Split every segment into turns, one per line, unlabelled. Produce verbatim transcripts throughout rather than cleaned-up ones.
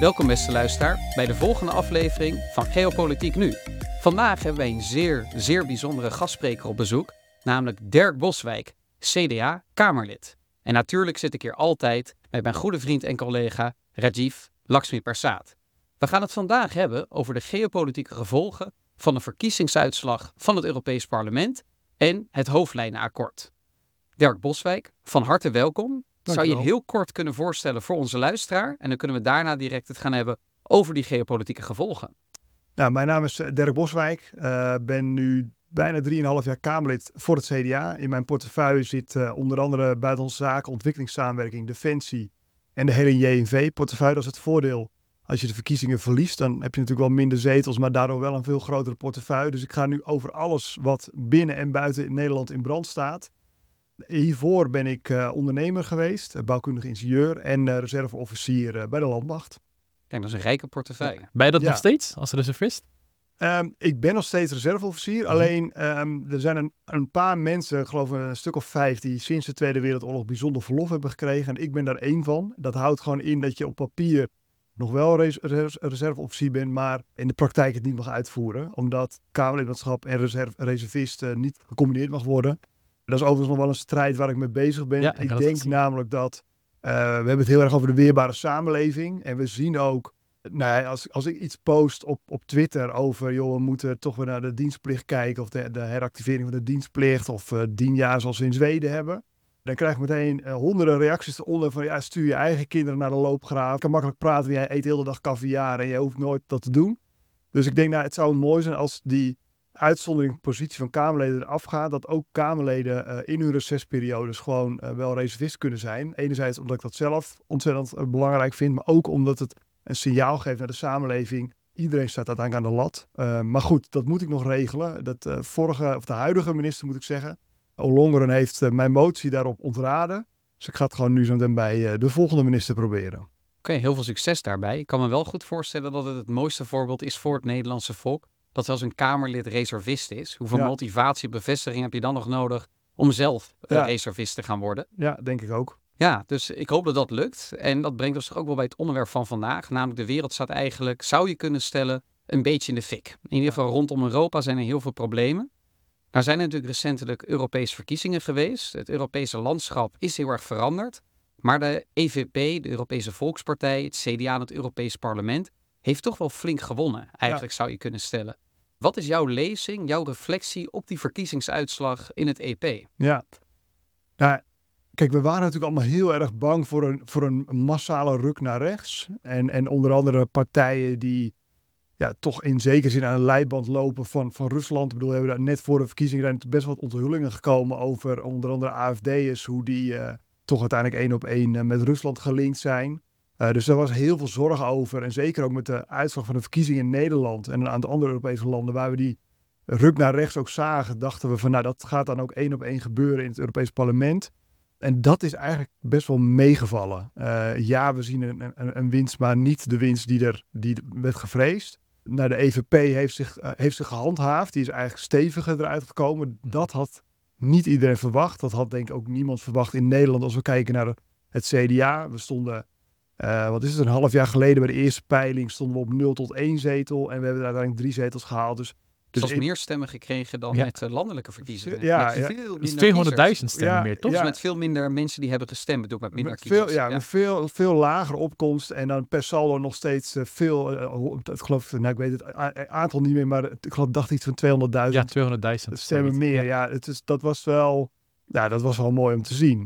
Welkom beste luisteraar bij de volgende aflevering van Geopolitiek Nu. Vandaag hebben wij een zeer, zeer bijzondere gastspreker op bezoek, namelijk Dirk Boswijk, C D A-Kamerlid. En natuurlijk zit ik hier altijd met mijn goede vriend en collega Rajiv Lakshmiprasad. We gaan het vandaag hebben over de geopolitieke gevolgen van de verkiezingsuitslag van het Europees Parlement en het hoofdlijnenakkoord. Dirk Boswijk, van harte welkom. Zou je heel kort kunnen voorstellen voor onze luisteraar? En dan kunnen we daarna direct het gaan hebben over die geopolitieke gevolgen.
Nou, mijn naam is Dirk Boswijk. Ik uh, ben nu bijna drieënhalf jaar Kamerlid voor het C D A. In mijn portefeuille zit uh, onder andere buitenlandse zaken, ontwikkelingssamenwerking, defensie en de hele J N V-portefeuille. Dat is het voordeel. Als je de verkiezingen verliest, dan heb je natuurlijk wel minder zetels, maar daardoor wel een veel grotere portefeuille. Dus ik ga nu over alles wat binnen en buiten Nederland in brand staat. Hiervoor ben ik uh, ondernemer geweest, bouwkundig ingenieur en uh, reserveofficier uh, bij de Landmacht.
Kijk, dat is een rijke portefeuille.
Ja. Ben je dat
Ja.
nog steeds als reservist?
Um, ik ben nog steeds reserveofficier, mm-hmm. alleen um, er zijn een, een paar mensen, ik geloof een stuk of vijf, die sinds de Tweede Wereldoorlog bijzonder verlof hebben gekregen. En ik ben daar één van. Dat houdt gewoon in dat je op papier nog wel res- res- reserveofficier bent, maar in de praktijk het niet mag uitvoeren. Omdat Kamerlidmaatschap en reserve- reservist uh, niet gecombineerd mag worden. Dat is overigens nog wel een strijd waar ik mee bezig ben.
Ja, ik
ik denk namelijk dat, uh, we hebben het heel erg over de weerbare samenleving. En we zien ook, nou ja, als, als ik iets post op, op Twitter over, joh, we moeten toch weer naar de dienstplicht kijken. Of de, de heractivering van de dienstplicht. Of uh, tien jaar zoals we in Zweden hebben. Dan krijg ik meteen uh, honderden reacties eronder van, ja, stuur je eigen kinderen naar de loopgraaf. Je kan makkelijk praten, jij eet de hele dag caviar en je hoeft nooit dat te doen. Dus ik denk, nou, het zou mooi zijn als die uitzonderingspositie van Kamerleden eraf gaat, dat ook Kamerleden uh, in hun recessperiodes gewoon uh, wel reservist kunnen zijn. Enerzijds omdat ik dat zelf ontzettend uh, belangrijk vind, maar ook omdat het een signaal geeft naar de samenleving. Iedereen staat uiteindelijk aan de lat. Uh, maar goed, dat moet ik nog regelen. Dat uh, vorige, of de huidige minister moet ik zeggen, Ollongren heeft uh, mijn motie daarop ontraden. Dus ik ga het gewoon nu zo meteen bij uh, de volgende minister proberen.
Oké, okay, heel veel succes daarbij. Ik kan me wel goed voorstellen dat het het mooiste voorbeeld is voor het Nederlandse volk. Dat zelfs een Kamerlid reservist is. Hoeveel ja. motivatie en bevestiging heb je dan nog nodig om zelf uh, ja. reservist te gaan worden?
Ja, denk ik ook.
Ja, dus ik hoop dat dat lukt. En dat brengt ons toch ook wel bij het onderwerp van vandaag. Namelijk de wereld staat eigenlijk, zou je kunnen stellen, een beetje in de fik. In ieder geval rondom Europa zijn er heel veel problemen. Er zijn natuurlijk recentelijk Europese verkiezingen geweest. Het Europese landschap is heel erg veranderd. Maar de E V P, de Europese Volkspartij, het C D A en het Europees Parlement heeft toch wel flink gewonnen, eigenlijk ja. zou je kunnen stellen. Wat is jouw lezing, jouw reflectie op die verkiezingsuitslag in het E P?
Ja, nou, kijk, we waren natuurlijk allemaal heel erg bang voor een, voor een massale ruk naar rechts. En, en onder andere partijen die ja, toch in zekere zin aan de leiband lopen van, van Rusland. Ik bedoel, we hebben daar net voor de verkiezingen zijn best wat onthullingen gekomen over onder andere A F D'ers, hoe die uh, toch uiteindelijk één op één uh, met Rusland gelinkt zijn. Uh, dus er was heel veel zorg over. En zeker ook met de uitslag van de verkiezingen in Nederland en een aantal andere Europese landen waar we die ruk naar rechts ook zagen, dachten we van nou, dat gaat dan ook één op één gebeuren in het Europees Parlement. En dat is eigenlijk best wel meegevallen. Uh, ja, we zien een, een, een winst, maar niet de winst die er die werd gevreesd. Nou, de E V P heeft zich, uh, heeft zich gehandhaafd. Die is eigenlijk steviger eruit gekomen. Dat had niet iedereen verwacht. Dat had denk ik ook niemand verwacht in Nederland als we kijken naar het C D A. We stonden... Uh, wat is het, een half jaar geleden bij de eerste peiling stonden we op nul tot één zetel en we hebben uiteindelijk drie zetels gehaald. Dus,
dus
dus
in... meer stemmen gekregen dan ja. met uh, landelijke verkiezingen.
Ja,
met
ja.
veel
dus tweehonderdduizend stemmen
ja,
meer, toch?
Dus
ja.
met veel minder mensen die hebben gestemd, bedoel ik met minder
met
kiezers.
Veel, ja, ja. Met veel, veel lagere opkomst en dan per saldo nog steeds uh, veel, uh, ik geloof, nou ik weet het a- aantal niet meer, maar ik geloof, dacht iets van tweehonderdduizend.
Ja, tweehonderdduizend
stemmen meer. Ja, het is, dat was wel, ja, dat was wel mooi om te zien.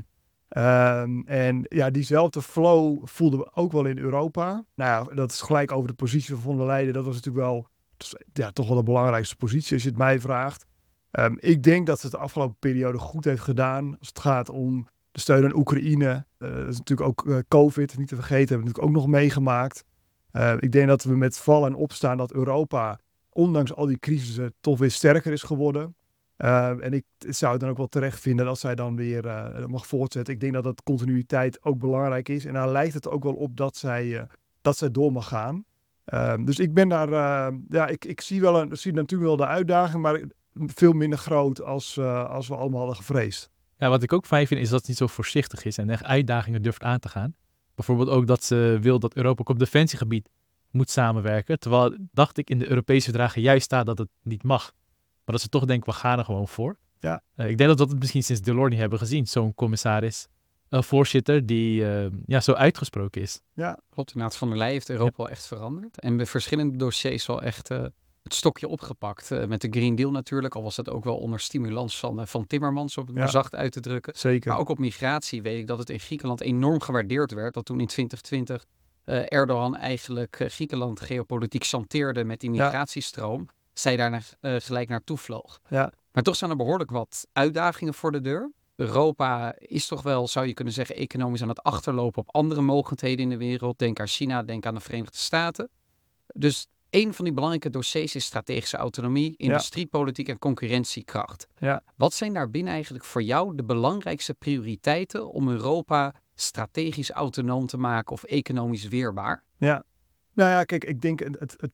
Um, en ja, diezelfde flow voelden we ook wel in Europa. Nou ja, dat is gelijk over de positie van von der Leyen. Dat was natuurlijk wel, ja, toch wel de belangrijkste positie als je het mij vraagt. Um, ik denk dat ze het de afgelopen periode goed heeft gedaan als het gaat om de steun aan Oekraïne. Uh, dat is natuurlijk ook uh, COVID, niet te vergeten, hebben we natuurlijk ook nog meegemaakt. Uh, ik denk dat we met vallen en opstaan dat Europa, ondanks al die crisissen, toch weer sterker is geworden. Uh, en ik zou het dan ook wel terecht vinden dat zij dan weer uh, mag voortzetten. Ik denk dat dat continuïteit ook belangrijk is. En daar lijkt het ook wel op dat zij, uh, dat zij door mag gaan. Uh, dus ik ben daar, uh, ja, ik, ik zie, wel een, zie natuurlijk wel de uitdaging, maar veel minder groot als, uh, als we allemaal hadden gevreesd.
Ja, wat ik ook fijn vind is dat het niet zo voorzichtig is en echt uitdagingen durft aan te gaan. Bijvoorbeeld ook dat ze wil dat Europa ook op defensiegebied moet samenwerken. Terwijl, dacht ik, in de Europese verdragen juist staat dat het niet mag. Maar dat ze toch denken, we gaan er gewoon voor.
Ja.
Uh, ik denk dat we dat misschien sinds Delors niet hebben gezien. Zo'n commissaris, een voorzitter die uh, ja, zo uitgesproken is.
Ja,
klopt. Inderdaad, Van der Leyen heeft Europa ja. wel echt veranderd. En bij verschillende dossiers wel echt uh, het stokje opgepakt. Uh, met de Green Deal natuurlijk, al was dat ook wel onder stimulans van, uh, van Timmermans, om het ja. maar zacht uit te drukken.
Zeker.
Maar ook op migratie weet ik dat het in Griekenland enorm gewaardeerd werd. Dat toen in twintig twintig uh, Erdogan eigenlijk uh, Griekenland geopolitiek chanteerde met die migratiestroom. Ja. Zij daar naar, uh, gelijk naartoe vloog.
Ja.
Maar toch zijn er behoorlijk wat uitdagingen voor de deur. Europa is toch wel, zou je kunnen zeggen, economisch aan het achterlopen op andere mogendheden in de wereld. Denk aan China, denk aan de Verenigde Staten. Dus een van die belangrijke dossiers is strategische autonomie, industriepolitiek en concurrentiekracht.
Ja.
Wat zijn daarbinnen eigenlijk voor jou de belangrijkste prioriteiten om Europa strategisch autonoom te maken of economisch weerbaar?
Ja, nou ja, kijk, ik denk het, het,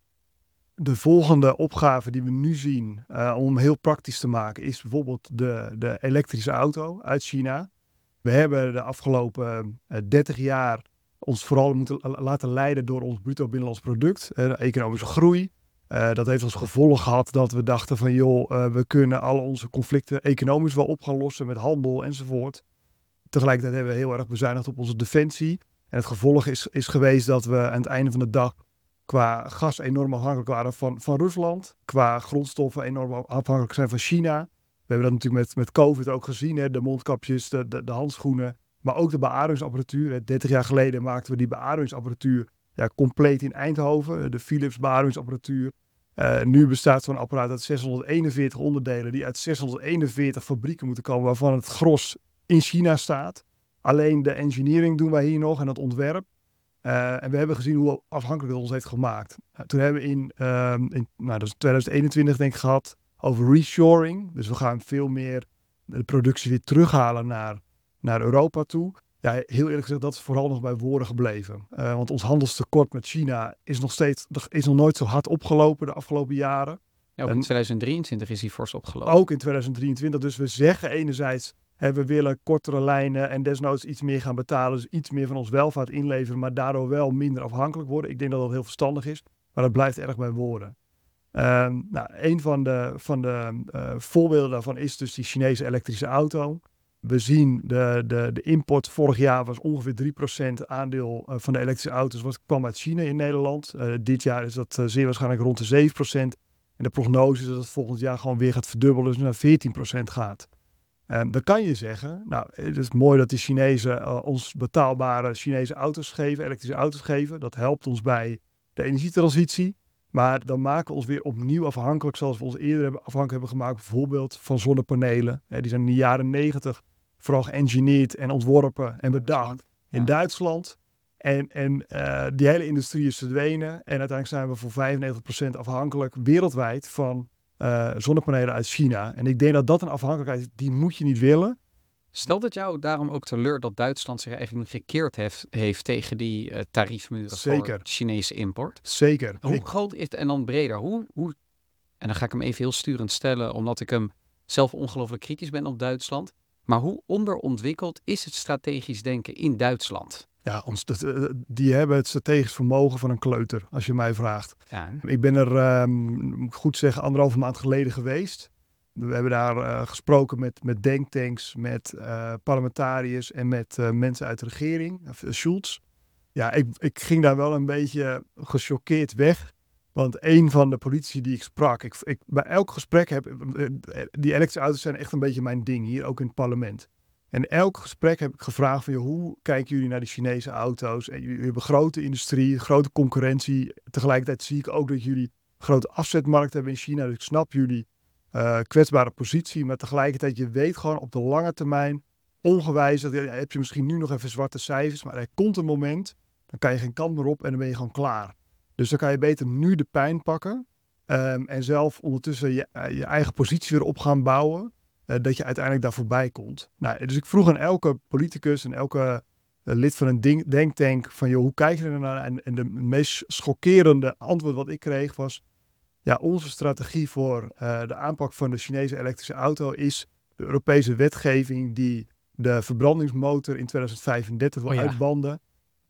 de volgende opgave die we nu zien, uh, om heel praktisch te maken, is bijvoorbeeld de, de elektrische auto uit China. We hebben de afgelopen uh, dertig jaar ons vooral moeten laten leiden door ons bruto binnenlands product, uh, de economische groei. Uh, dat heeft als gevolg gehad dat we dachten van joh, uh, we kunnen al onze conflicten economisch wel op gaan lossen met handel enzovoort. Tegelijkertijd hebben we heel erg bezuinigd op onze defensie. En het gevolg is, is geweest dat we aan het einde van de dag qua gas enorm afhankelijk waren van, van Rusland. Qua grondstoffen enorm afhankelijk zijn van China. We hebben dat natuurlijk met, met COVID ook gezien. Hè? De mondkapjes, de, de, de handschoenen. Maar ook de beademingsapparatuur. dertig jaar geleden maakten we die beademingsapparatuur ja, compleet in Eindhoven. De Philips beademingsapparatuur. Uh, nu bestaat zo'n apparaat uit zeshonderdeenenveertig onderdelen die uit zeshonderdeenenveertig fabrieken moeten komen, waarvan het gros in China staat. Alleen de engineering doen wij hier nog en het ontwerp. Uh, en we hebben gezien hoe afhankelijk het ons heeft gemaakt. Uh, toen hebben we in, uh, in nou, dat is twintig eenentwintig denk ik gehad over reshoring. Dus we gaan veel meer de productie weer terughalen naar, naar Europa toe. Ja, heel eerlijk gezegd, dat is vooral nog bij woorden gebleven. Uh, want ons handelstekort met China is nog steeds, is nog nooit zo hard opgelopen de afgelopen jaren.
Ja, ook in
en,
tweeduizend drieëntwintig is die fors opgelopen.
Ook in tweeduizend drieëntwintig. Dus we zeggen enerzijds, hè, we willen kortere lijnen en desnoods iets meer gaan betalen. Dus iets meer van ons welvaart inleveren, maar daardoor wel minder afhankelijk worden. Ik denk dat dat heel verstandig is, maar dat blijft erg bij woorden. Uh, nou, een van de, van de uh, voorbeelden daarvan is dus die Chinese elektrische auto. We zien de, de, de import vorig jaar was ongeveer drie procent aandeel uh, van de elektrische auto's was, kwam uit China in Nederland. Uh, dit jaar is dat uh, zeer waarschijnlijk rond de zeven procent. En de prognose is dat het volgend jaar gewoon weer gaat verdubbelen, dus naar veertien procent gaat. Um, dan kan je zeggen, nou, het is mooi dat die Chinezen uh, ons betaalbare Chinese auto's geven, elektrische auto's geven. Dat helpt ons bij de energietransitie. Maar dan maken we ons weer opnieuw afhankelijk, zoals we ons eerder hebben, afhankelijk hebben gemaakt, bijvoorbeeld van zonnepanelen. Hè, die zijn in de jaren negentig vooral geëngineerd en ontworpen en bedacht in ja. Duitsland. En, en uh, die hele industrie is verdwenen. En uiteindelijk zijn we voor vijfennegentig procent afhankelijk wereldwijd van uh, zonnepanelen uit China. En ik denk dat dat een afhankelijkheid is, die moet je niet willen.
Stelt het jou daarom ook teleur dat Duitsland zich eigenlijk gekkeerd heeft, heeft tegen die uh, tariefmuren
Zeker.
voor Chinese import?
Zeker.
Hoe
ik...
groot is het, en dan breder, hoe, hoe, en dan ga ik hem even heel sturend stellen, omdat ik hem zelf ongelooflijk kritisch ben op Duitsland. Maar hoe onderontwikkeld is het strategisch denken in Duitsland?
Ja, ons, die hebben het strategisch vermogen van een kleuter, als je mij vraagt.
Ja.
Ik ben er, um, moet ik goed zeggen, anderhalve maand geleden geweest. We hebben daar uh, gesproken met, met denktanks, met uh, parlementariërs en met uh, mensen uit de regering, uh, Schulz. Ja, ik, ik ging daar wel een beetje gechoqueerd weg. Want een van de politici die ik sprak, ik, ik, bij elk gesprek heb, die elektrische auto's zijn echt een beetje mijn ding, hier ook in het parlement. En elk gesprek heb ik gevraagd van, joh, hoe kijken jullie naar de Chinese auto's? En jullie hebben grote industrie, grote concurrentie. Tegelijkertijd zie ik ook dat jullie een grote afzetmarkt hebben in China. Dus ik snap jullie uh, kwetsbare positie. Maar tegelijkertijd, je weet gewoon op de lange termijn, ongewijzigd, ja, heb je misschien nu nog even zwarte cijfers. Maar er komt een moment, dan kan je geen kant meer op en dan ben je gewoon klaar. Dus dan kan je beter nu de pijn pakken. Um, en zelf ondertussen je, uh, je eigen positie weer op gaan bouwen. Uh, dat je uiteindelijk daar voorbij komt. Nou, dus ik vroeg aan elke politicus en elke uh, lid van een ding, denktank van, joh, hoe kijk je er naar? En, en de meest schokkerende antwoord wat ik kreeg was, ja, onze strategie voor uh, de aanpak van de Chinese elektrische auto is de Europese wetgeving die de verbrandingsmotor in tweeduizend vijfendertig wil
oh ja.
uitbanden.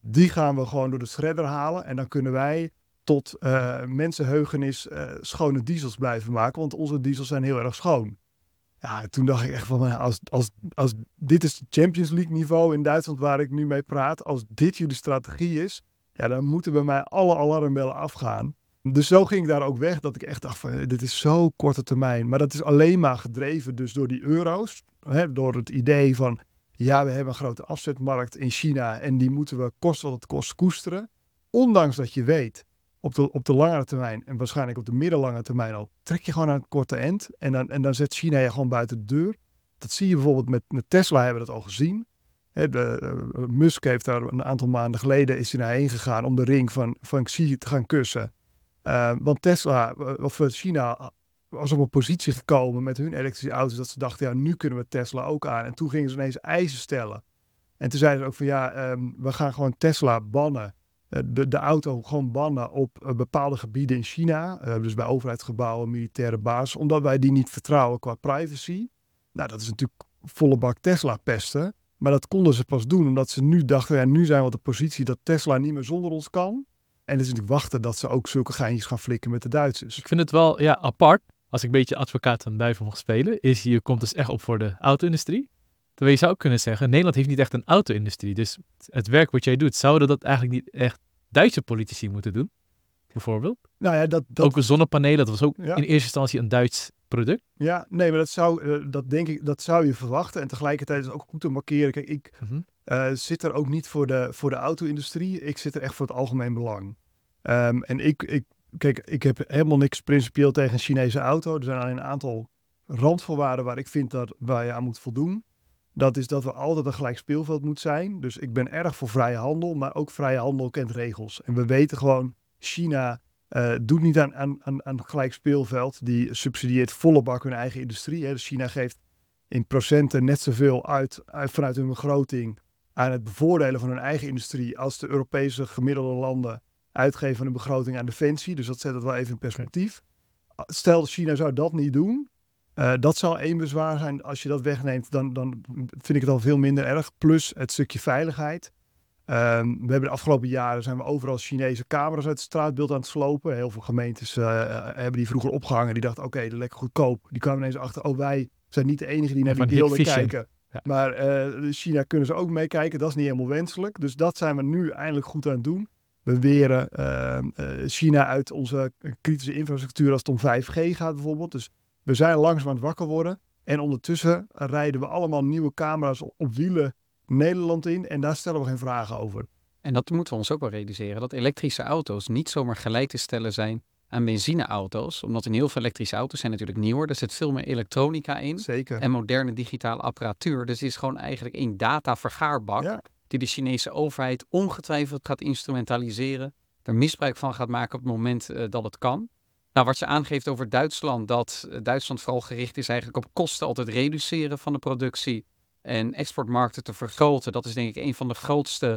Die gaan we gewoon door de shredder halen. En dan kunnen wij tot uh, mensenheugenis uh, schone diesels blijven maken. Want onze diesels zijn heel erg schoon. Ja, toen dacht ik echt van, als, als, als dit is Champions League niveau in Duitsland waar ik nu mee praat. Als dit jullie strategie is, ja, dan moeten bij mij alle alarmbellen afgaan. Dus zo ging ik daar ook weg, dat ik echt dacht van, dit is zo korte termijn. Maar dat is alleen maar gedreven dus door die euro's. Hè, door het idee van, ja, we hebben een grote afzetmarkt in China en die moeten we kosten wat het kost koesteren. Ondanks dat je weet, op de, op de langere termijn en waarschijnlijk op de middellange termijn al, trek je gewoon aan het korte eind en dan, en dan zet China je gewoon buiten de deur. Dat zie je bijvoorbeeld met, met Tesla, hebben we dat al gezien. He, de, uh, Musk heeft daar een aantal maanden geleden is hij naar heen gegaan om de ring van, van Xi te gaan kussen. Uh, want Tesla, uh, of China, was op een positie gekomen met hun elektrische auto's dat ze dachten, ja, nu kunnen we Tesla ook aan. En toen gingen ze ineens eisen stellen. En toen zeiden ze ook van, ja, um, we gaan gewoon Tesla bannen. Uh, de, de auto gewoon bannen op uh, bepaalde gebieden in China. Uh, dus bij overheidsgebouwen, militaire bases. Omdat wij die niet vertrouwen qua privacy. Nou, dat is natuurlijk volle bak Tesla pesten. Maar dat konden ze pas doen omdat ze nu dachten, ja, nu zijn we op de positie dat Tesla niet meer zonder ons kan. En dus natuurlijk wachten dat ze ook zulke geintjes gaan flikken met de Duitsers.
Ik vind het wel ja, apart, als ik een beetje advocaat van de duivel mag spelen, is je komt dus echt op voor de auto-industrie. Terwijl je zou kunnen zeggen, Nederland heeft niet echt een auto-industrie. Dus het werk wat jij doet, zouden dat eigenlijk niet echt Duitse politici moeten doen? Bijvoorbeeld?
Nou ja, dat, dat...
Ook een zonnepanelen, dat was ook
ja.
in eerste instantie een Duits product.
Ja, nee, maar dat zou, uh, dat denk ik, dat zou je verwachten. En tegelijkertijd is het ook goed te markeren. Kijk, ik mm-hmm. uh, zit er ook niet voor de, voor de auto-industrie. Ik zit er echt voor het algemeen belang. Um, en ik, ik, kijk, ik heb helemaal niks principieel tegen een Chinese auto. Er zijn alleen een aantal randvoorwaarden waar ik vind dat waar je aan moet voldoen. Dat is dat we altijd een gelijk speelveld moet zijn. Dus ik ben erg voor vrije handel, maar ook vrije handel kent regels. En we weten gewoon, China uh, doet niet aan, aan, aan, aan gelijk speelveld. Die subsidieert volle bak hun eigen industrie. Hè. Dus China geeft in procenten net zoveel uit, uit vanuit hun begroting aan het bevoordelen van hun eigen industrie als de Europese gemiddelde landen uitgeven van de begroting aan defensie. Dus dat zet het wel even in perspectief. Stel, China zou dat niet doen. Uh, dat zou één bezwaar zijn. Als je dat wegneemt, dan, dan vind ik het al veel minder erg. Plus het stukje veiligheid. Um, we hebben de afgelopen jaren zijn we overal Chinese camera's uit het straatbeeld aan het slopen. Heel veel gemeentes uh, hebben die vroeger opgehangen. Die dachten, oké, okay, dat is lekker goedkoop. Die kwamen ineens achter, oh, wij zijn niet de enige die naar die beelden kijken. Ja. Maar uh, China kunnen ze ook meekijken. Dat is niet helemaal wenselijk. Dus dat zijn we nu eindelijk goed aan het doen. We weren uh, uh, China uit onze kritische infrastructuur als het om vijf G gaat bijvoorbeeld. Dus we zijn langzaam aan het wakker worden. En ondertussen rijden we allemaal nieuwe camera's op, op wielen Nederland in. En daar stellen we geen vragen over.
En dat moeten we ons ook wel realiseren. Dat elektrische auto's niet zomaar gelijk te stellen zijn aan benzineauto's. Omdat in heel veel elektrische auto's zijn natuurlijk nieuwer. Er zit veel meer elektronica in.
Zeker.
En moderne digitale apparatuur. Dus het is gewoon eigenlijk één datavergaarbak. Ja. Die de Chinese overheid ongetwijfeld gaat instrumentaliseren. Er misbruik van gaat maken op het moment uh, dat het kan. Nou, wat je aangeeft over Duitsland, dat uh, Duitsland vooral gericht is eigenlijk op kosten altijd reduceren van de productie en exportmarkten te vergroten. Dat is denk ik een van de grootste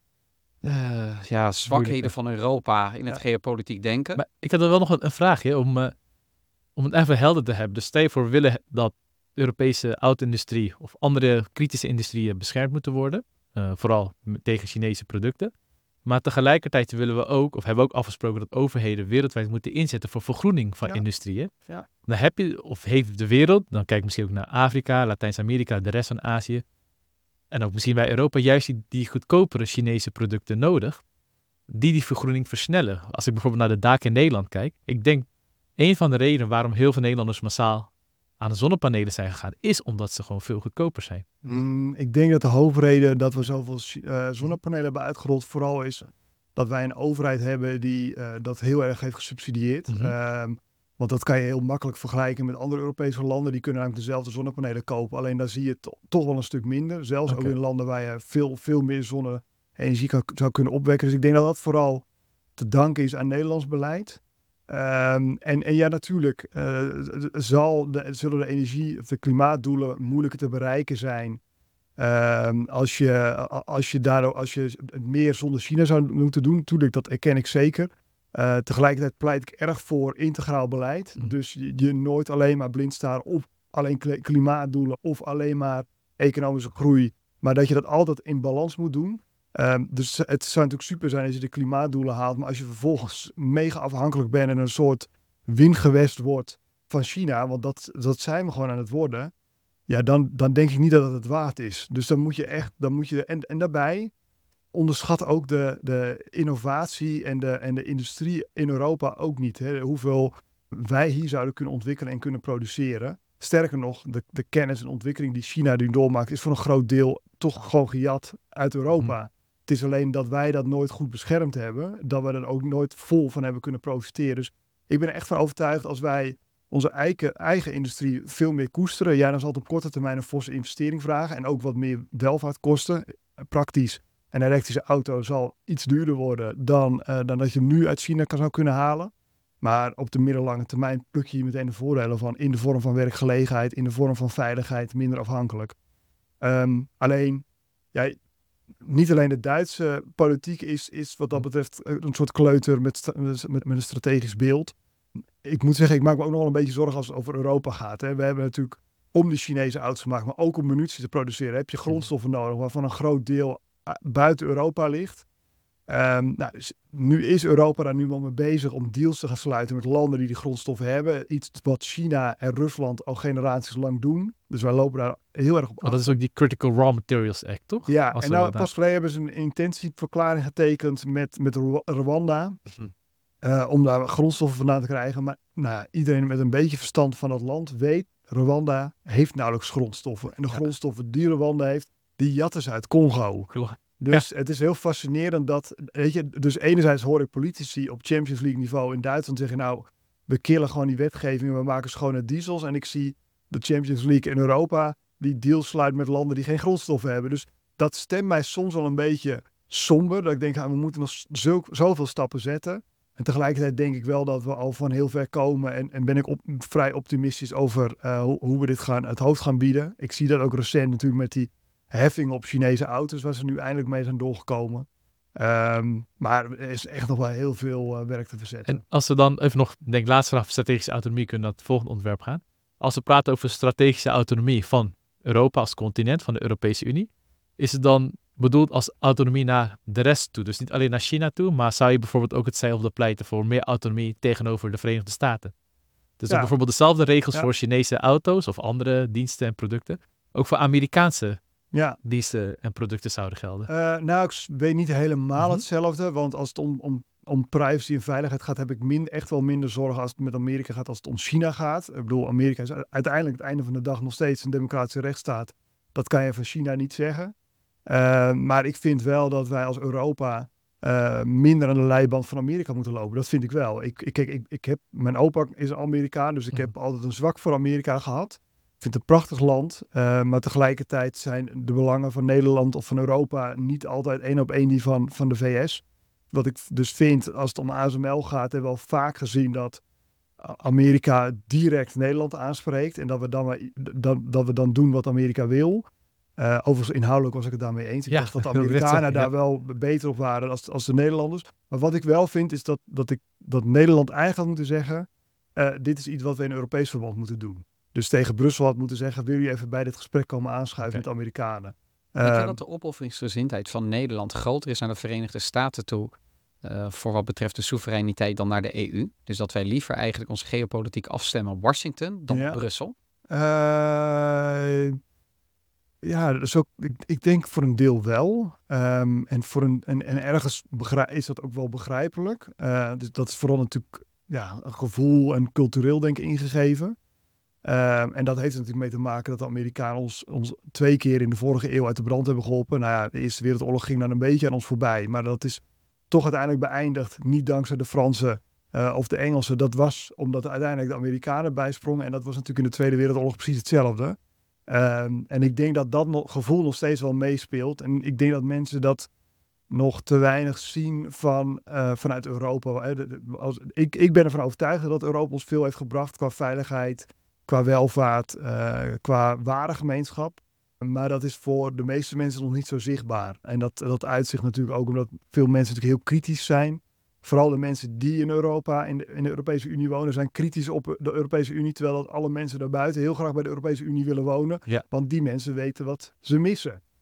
uh, ja, zwakheden van Europa in het ja. geopolitiek denken.
Maar ik had er wel nog een, een vraagje om, uh, om het even helder te hebben. Dus stel je voor, we willen dat de Europese auto-industrie of andere kritische industrieën beschermd moeten worden. Uh, vooral tegen Chinese producten. Maar tegelijkertijd willen we ook, of hebben we ook afgesproken dat overheden wereldwijd moeten inzetten voor vergroening van ja. industrieën.
Ja.
Dan heb je, of heeft de wereld, dan kijk ik misschien ook naar Afrika, Latijns-Amerika, de rest van Azië. En ook misschien bij Europa juist die, die goedkopere Chinese producten nodig, die die vergroening versnellen. Als ik bijvoorbeeld naar de daken in Nederland kijk, ik denk een van de redenen waarom heel veel Nederlanders massaal aan de zonnepanelen zijn gegaan, is omdat ze gewoon veel goedkoper zijn.
Mm, ik denk dat de hoofdreden dat we zoveel uh, zonnepanelen hebben uitgerold vooral is dat wij een overheid hebben die uh, dat heel erg heeft gesubsidieerd. Mm-hmm. Um, want dat kan je heel makkelijk vergelijken met andere Europese landen. Die kunnen namelijk dezelfde zonnepanelen kopen. Alleen daar zie je to- toch wel een stuk minder. Zelfs okay. ook in landen waar je veel, veel meer zonne-energie kan, zou kunnen opwekken. Dus ik denk dat dat vooral te danken is aan Nederlands beleid. Um, en, en ja, natuurlijk uh, zal de, zullen de energie- of de klimaatdoelen moeilijker te bereiken zijn. Um, als, je, als, je daardoor, als je meer zonder China zou moeten doen. Natuurlijk, dat erken ik zeker. Uh, tegelijkertijd pleit ik erg voor integraal beleid. Mm. Dus je, je nooit alleen maar blind staren op alleen klimaatdoelen of alleen maar economische groei. Maar dat je dat altijd in balans moet doen. Um, dus het zou natuurlijk super zijn als je de klimaatdoelen haalt, maar als je vervolgens mega afhankelijk bent en een soort wingewest wordt van China, want dat, dat zijn we gewoon aan het worden, ja, dan, dan denk ik niet dat het het waard is. Dus dan moet je echt, dan moet je, en, en daarbij onderschat ook de, de innovatie en de, en de industrie in Europa ook niet. Hè? Hoeveel wij hier zouden kunnen ontwikkelen en kunnen produceren. Sterker nog, de, de kennis en ontwikkeling die China nu doormaakt, is voor een groot deel toch gewoon gejat uit Europa. Hmm. Het is alleen dat wij dat nooit goed beschermd hebben, dat we er ook nooit vol van hebben kunnen profiteren. Dus ik ben er echt van overtuigd, als wij onze eigen, eigen industrie veel meer koesteren, ja, dan zal het op korte termijn een forse investering vragen en ook wat meer welvaart kosten. Praktisch, een elektrische auto zal iets duurder worden dan, uh, dan dat je hem nu uit China kan, zou kunnen halen. Maar op de middellange termijn pluk je hier meteen de voordelen van, in de vorm van werkgelegenheid, in de vorm van veiligheid, minder afhankelijk. Um, alleen, ja, niet alleen de Duitse politiek is, is wat dat betreft een soort kleuter met, met, met een strategisch beeld. Ik moet zeggen, ik maak me ook nog wel een beetje zorgen als het over Europa gaat. Hè. We hebben natuurlijk om de Chinese auto's gemaakt, maar ook om munitie te produceren, heb je grondstoffen nodig waarvan een groot deel buiten Europa ligt. Um, nou, dus nu is Europa daar nu wel mee bezig om deals te gaan sluiten met landen die die grondstoffen hebben. Iets wat China en Rusland al generaties lang doen. Dus wij lopen daar heel erg op.
Oh, dat is ook die Critical Raw Materials Act, toch?
Ja, Als en nou pas daar... geleden hebben ze een intentieverklaring getekend met, met Rwanda. Mm-hmm. Uh, om daar grondstoffen vandaan te krijgen. Maar nou, iedereen met een beetje verstand van het land weet, Rwanda heeft nauwelijks grondstoffen. En de ja. grondstoffen die Rwanda heeft, die jatten ze uit Congo. Dus ja. het is heel fascinerend dat, weet je, dus enerzijds hoor ik politici op Champions League niveau in Duitsland zeggen, nou, we killen gewoon die wetgeving en we maken schone diesels. En ik zie de Champions League in Europa die deals sluit met landen die geen grondstoffen hebben. Dus dat stemt mij soms wel een beetje somber. Dat ik denk, ah, we moeten nog zo, zoveel stappen zetten. En tegelijkertijd denk ik wel dat we al van heel ver komen. En, en ben ik op, vrij optimistisch over uh, hoe, hoe we dit gaan, het hoofd gaan bieden. Ik zie dat ook recent natuurlijk met die heffing op Chinese auto's, waar ze nu eindelijk mee zijn doorgekomen. Um, maar er is echt nog wel heel veel uh, werk te verzetten.
En als we dan even nog, denk laatst vanaf strategische autonomie, kunnen naar het volgende ontwerp gaan. Als we praten over strategische autonomie van Europa als continent, van de Europese Unie, is het dan bedoeld als autonomie naar de rest toe? Dus niet alleen naar China toe, maar zou je bijvoorbeeld ook hetzelfde pleiten voor meer autonomie tegenover de Verenigde Staten? Dus ja. bijvoorbeeld dezelfde regels ja. voor Chinese auto's of andere diensten en producten, ook voor Amerikaanse ja. diensten en producten zouden gelden?
Uh, nou, ik weet niet helemaal mm-hmm. hetzelfde, want als het om, om, om privacy en veiligheid gaat, heb ik min, echt wel minder zorgen als het met Amerika gaat, als het om China gaat. Ik bedoel, Amerika is uiteindelijk het einde van de dag nog steeds een democratische rechtsstaat. Dat kan je van China niet zeggen. Uh, maar ik vind wel dat wij als Europa uh, minder aan de leiband van Amerika moeten lopen. Dat vind ik wel. Ik, ik, ik, ik heb, mijn opa is een Amerikaan, dus ik heb altijd een zwak voor Amerika gehad. Ik vind het een prachtig land, uh, maar tegelijkertijd zijn de belangen van Nederland of van Europa niet altijd één op één die van, van de V S. Wat ik dus vind, als het om A S M L gaat, hebben we al vaak gezien dat Amerika direct Nederland aanspreekt en dat we dan, dat, dat we dan doen wat Amerika wil. Uh, overigens inhoudelijk was ik het daarmee eens. Ik ja, dacht dat de Amerikanen ja. daar wel beter op waren als, als de Nederlanders. Maar wat ik wel vind is dat, dat, ik, dat Nederland eigenlijk had moeten zeggen, uh, dit is iets wat we in Europees verband moeten doen. Dus tegen Brussel had moeten zeggen, wil je even bij dit gesprek komen aanschuiven okay. met de Amerikanen.
Denk je uh, dat de opofferingsgezindheid van Nederland groter is naar de Verenigde Staten toe, uh, voor wat betreft de soevereiniteit, dan naar de E U? Dus dat wij liever eigenlijk onze geopolitiek afstemmen op Washington dan ja. op Brussel?
Uh, ja, dus ook, ik, ik denk voor een deel wel. Um, en, voor een, en, en ergens begrij- is dat ook wel begrijpelijk. Uh, dus dat is vooral natuurlijk ja, een gevoel en cultureel denk ik ingegeven. Um, en dat heeft er natuurlijk mee te maken dat de Amerikanen ons, ons twee keer in de vorige eeuw uit de brand hebben geholpen. Nou ja, de Eerste Wereldoorlog ging dan een beetje aan ons voorbij. Maar dat is toch uiteindelijk beëindigd, niet dankzij de Fransen uh, of de Engelsen. Dat was omdat uiteindelijk de Amerikanen bijsprongen. En dat was natuurlijk in de Tweede Wereldoorlog precies hetzelfde. Um, en ik denk dat dat nog, gevoel nog steeds wel meespeelt. En ik denk dat mensen dat nog te weinig zien van, uh, vanuit Europa. Hè. De, de, als, ik, ik ben ervan overtuigd dat Europa ons veel heeft gebracht qua veiligheid, qua welvaart, uh, qua waardegemeenschap. Maar dat is voor de meeste mensen nog niet zo zichtbaar. En dat, dat uitzicht natuurlijk ook omdat veel mensen natuurlijk heel kritisch zijn. Vooral de mensen die in Europa, in de, in de Europese Unie wonen, zijn kritisch op de Europese Unie. Terwijl dat alle mensen daarbuiten heel graag bij de Europese Unie willen wonen. Ja. Want die mensen weten wat ze missen.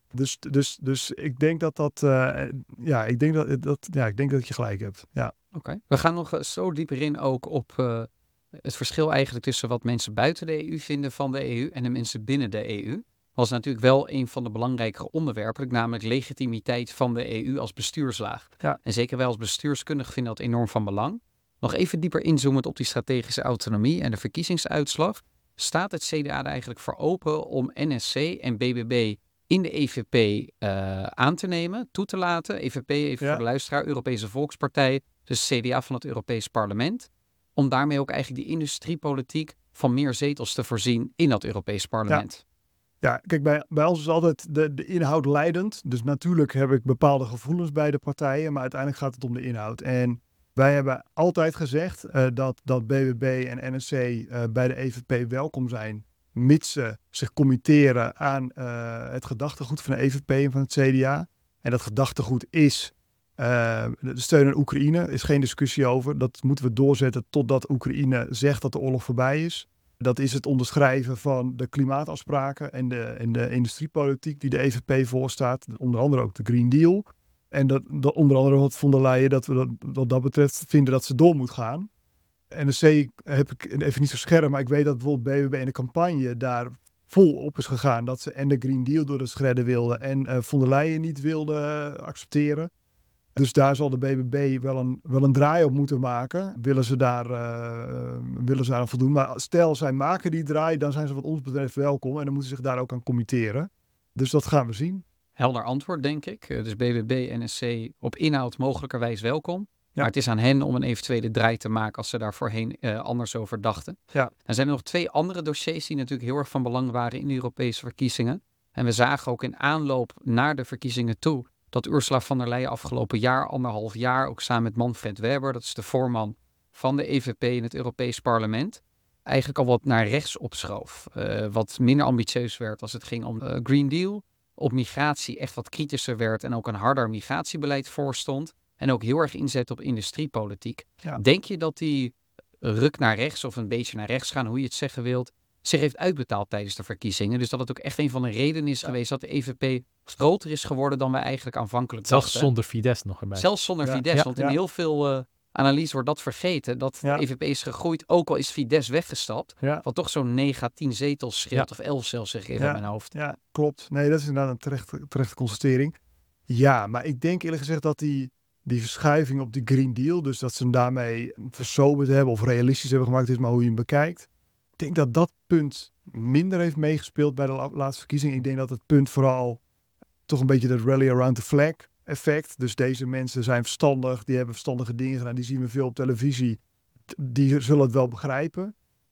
Dus, dus, dus ik denk dat dat, uh, ja, ik denk dat, dat, ja, ik denk dat je gelijk hebt. Ja.
Oké. Okay. We gaan nog zo dieper in ook op uh, het verschil eigenlijk tussen wat mensen buiten de E U vinden van de E U en de mensen binnen de E U. Was natuurlijk wel een van de belangrijkere onderwerpen, namelijk legitimiteit van de E U als bestuurslaag.
Ja.
En zeker wij als bestuurskundigen vinden dat enorm van belang. Nog even dieper inzoomend op die strategische autonomie en de verkiezingsuitslag. Staat het C D A er eigenlijk voor open om N S C en B B B in de E V P uh, aan te nemen, toe te laten? E V P, even ja. voor de luisteraar, Europese Volkspartij, dus C D A van het Europees Parlement. Om daarmee ook eigenlijk die industriepolitiek van meer zetels te voorzien in dat Europees Parlement.
Ja. Ja, kijk, bij, bij ons is altijd de, de inhoud leidend. Dus natuurlijk heb ik bepaalde gevoelens bij de partijen, maar uiteindelijk gaat het om de inhoud. En wij hebben altijd gezegd uh, dat, dat B B B en N S C uh, bij de E V P welkom zijn, mits ze zich committeren aan uh, het gedachtegoed van de E V P en van het C D A. En dat gedachtegoed is uh, de steun aan Oekraïne, er is geen discussie over. Dat moeten we doorzetten totdat Oekraïne zegt dat de oorlog voorbij is. Dat is het onderschrijven van de klimaatafspraken en de, en de industriepolitiek die de E V P voorstaat. Onder andere ook de Green Deal. En dat, dat onder andere wat von der Leyen dat we dat, wat dat betreft vinden dat ze door moet gaan. N S C heb ik even niet zo scherp, maar ik weet dat bijvoorbeeld B B B in de campagne daar vol op is gegaan. Dat ze en de Green Deal door de schredden wilden en uh, von der Leyen niet wilden accepteren. Dus daar zal de B B B wel een, wel een draai op moeten maken. Willen ze daar, uh, willen ze daar aan voldoen. Maar stel, zij maken die draai, dan zijn ze wat ons betreft welkom. En dan moeten ze zich daar ook aan committeren. Dus dat gaan we zien.
Helder antwoord, denk ik. Dus B B B en N S C op inhoud mogelijkerwijs welkom. Ja. Maar het is aan hen om een eventuele draai te maken als ze daar voorheen uh, anders over dachten.
Ja.
Dan zijn er nog twee andere dossiers die natuurlijk heel erg van belang waren in de Europese verkiezingen. En we zagen ook in aanloop naar de verkiezingen toe dat Ursula von der Leyen afgelopen jaar, anderhalf jaar, ook samen met Manfred Weber, dat is de voorman van de E V P in het Europees Parlement, eigenlijk al wat naar rechts opschoof. Uh, wat minder ambitieus werd als het ging om de Green Deal. Op migratie echt wat kritischer werd en ook een harder migratiebeleid voorstond. En ook heel erg inzet op industriepolitiek.
Ja.
Denk je dat die ruk naar rechts of een beetje naar rechts gaan, hoe je het zeggen wilt, zich heeft uitbetaald tijdens de verkiezingen? Dus dat het ook echt een van de redenen is ja. geweest dat de E V P groter is geworden dan wij eigenlijk aanvankelijk
Zelfs
dachten.
Zonder Fidesz nog erbij.
Zelfs zonder
ja.
Fidesz,
Ja.
want
ja.
in heel veel uh, analyse wordt dat vergeten. Dat ja. de E V P is gegroeid, ook al is Fidesz weggestapt.
Ja.
Wat toch zo'n negen, tien zetels scheelt,
Ja.
of elf zelfs zeg ik even
Ja.
in mijn hoofd.
Ja, klopt. Nee, dat is inderdaad een terechte, terechte constatering. Ja, maar ik denk eerlijk gezegd dat die, die verschuiving op die Green Deal, dus dat ze hem daarmee versoberd hebben of realistisch hebben gemaakt, is maar hoe je hem bekijkt. Ik denk dat dat punt minder heeft meegespeeld bij de la- laatste verkiezing. Ik denk dat het punt vooral toch een beetje dat rally around the flag effect. Dus deze mensen zijn verstandig, die hebben verstandige dingen gedaan, die zien we veel op televisie. Die zullen het wel begrijpen.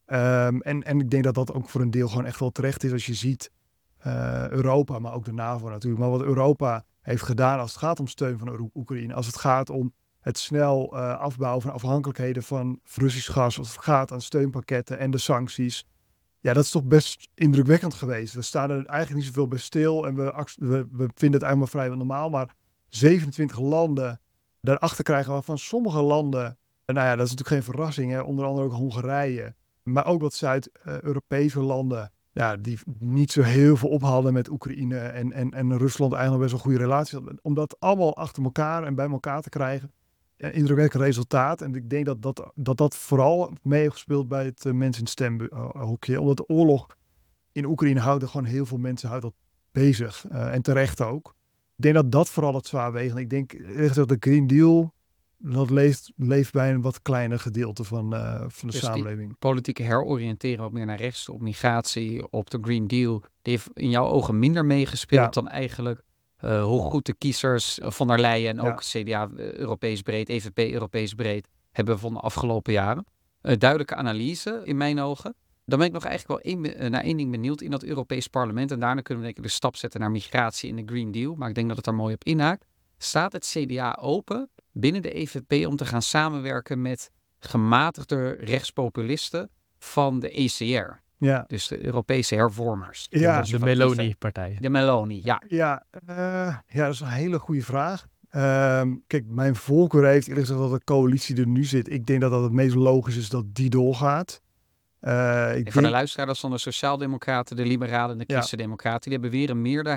Um, en, en ik denk dat dat ook voor een deel gewoon echt wel terecht is als je ziet uh, Europa, maar ook de NAVO natuurlijk. Maar wat Europa heeft gedaan als het gaat om steun van Oe- Oekraïne, als het gaat om het snel uh, afbouwen van afhankelijkheden van Russisch gas, als het gaat aan steunpakketten en de sancties. Ja, dat is toch best indrukwekkend geweest. We staan er eigenlijk niet zoveel bij stil en we, we, we vinden het eigenlijk maar vrijwel normaal. Maar zevenentwintig landen daarachter krijgen, waarvan sommige landen, nou ja, dat is natuurlijk geen verrassing, hè, onder andere ook Hongarije, maar ook wat Zuid-Europese landen, ja, die niet zo heel veel ophaalden met Oekraïne en, en, en Rusland eigenlijk best wel goede relaties hadden. Om dat allemaal achter elkaar en bij elkaar te krijgen, een indrukwekkend resultaat. En ik denk dat dat, dat, dat vooral mee heeft gespeeld bij het uh, mensen in het stemhokje. Omdat de oorlog in Oekraïne houdt er gewoon heel veel mensen houdt dat bezig. Uh, en terecht ook. Ik denk dat dat vooral het zwaarwegende. Ik denk dat de Green Deal, dat leeft, leeft bij een wat kleiner gedeelte van, uh, van de
Dus
samenleving.
Politieke heroriënteren wat meer naar rechts, op migratie, op de Green Deal, die heeft in jouw ogen minder meegespeeld ja. dan eigenlijk Uh, hoe goed de kiezers van der Leyen en ook ja. C D A uh, Europees breed, E V P Europees breed hebben van de afgelopen jaren. Uh, duidelijke analyse in mijn ogen. Dan ben ik nog eigenlijk wel één, uh, naar één ding benieuwd in dat Europees Parlement. En daarna kunnen we denk ik de stap zetten naar migratie in de Green Deal. Maar ik denk dat het daar mooi op inhaakt. Staat het C D A open binnen de E V P om te gaan samenwerken met gematigde rechtspopulisten van de E C R?
Ja.
Dus de Europese hervormers.
Ja,
de Meloni-partij.
De Meloni, ja.
Ja, uh, ja, dat is een hele goede vraag. Uh, kijk, mijn voorkeur heeft eerlijk gezegd dat de coalitie er nu zit. Ik denk dat dat het meest logisch is dat die doorgaat. Uh, ik
en voor denk... de luisteraar, dat is dan de Sociaaldemocraten, de Liberalen en de Christen-Democraten. Die hebben weer een meerderheid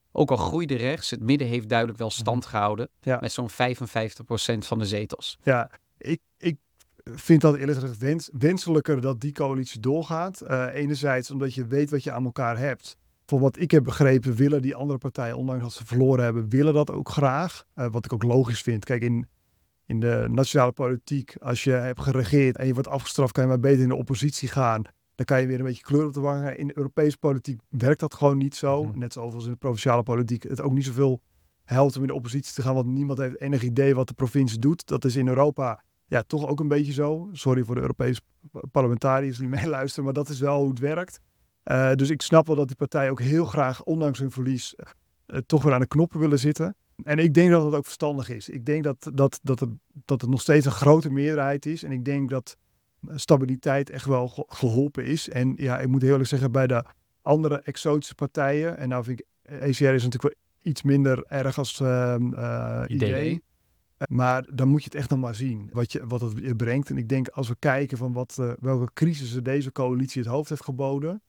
Ook al groeide rechts, het midden heeft duidelijk wel stand gehouden
Ja.
met zo'n vijfenvijftig procent van de zetels.
Ja, ik, ik vind dat eerlijk gezegd wens, wenselijker dat die coalitie doorgaat. Uh, enerzijds omdat je weet wat je aan elkaar hebt. Voor wat ik heb begrepen willen die andere partijen, ondanks dat ze verloren hebben, willen dat ook graag. Uh, wat ik ook logisch vind. Kijk, in, in de nationale politiek, als je hebt geregeerd en je wordt afgestraft, kan je maar beter in de oppositie gaan. Dan kan je weer een beetje kleur op de wangen. In de Europese politiek werkt dat gewoon niet zo. Mm-hmm. Net zoals in de provinciale politiek het ook niet zoveel helpt om in de oppositie te gaan, want niemand heeft enig idee wat de provincie doet. Dat is in Europa ja, toch ook een beetje zo. Sorry voor de Europese parlementariërs die meeluisteren, maar dat is wel hoe het werkt. Uh, dus ik snap wel dat die partijen ook heel graag, ondanks hun verlies, uh, toch weer aan de knoppen willen zitten. En ik denk dat het ook verstandig is. Ik denk dat, dat, dat, het, dat het nog steeds een grote meerderheid is. En ik denk dat stabiliteit echt wel ge- geholpen is. En ja, ik moet heel eerlijk zeggen, bij de andere exotische partijen, en nou vind ik E C R is natuurlijk wel iets minder erg als uh, uh,
I D E.
idee. Maar dan moet je het echt nog maar zien, wat, je, wat het brengt. En ik denk, als we kijken van wat, uh, welke crisissen deze coalitie het hoofd heeft geboden,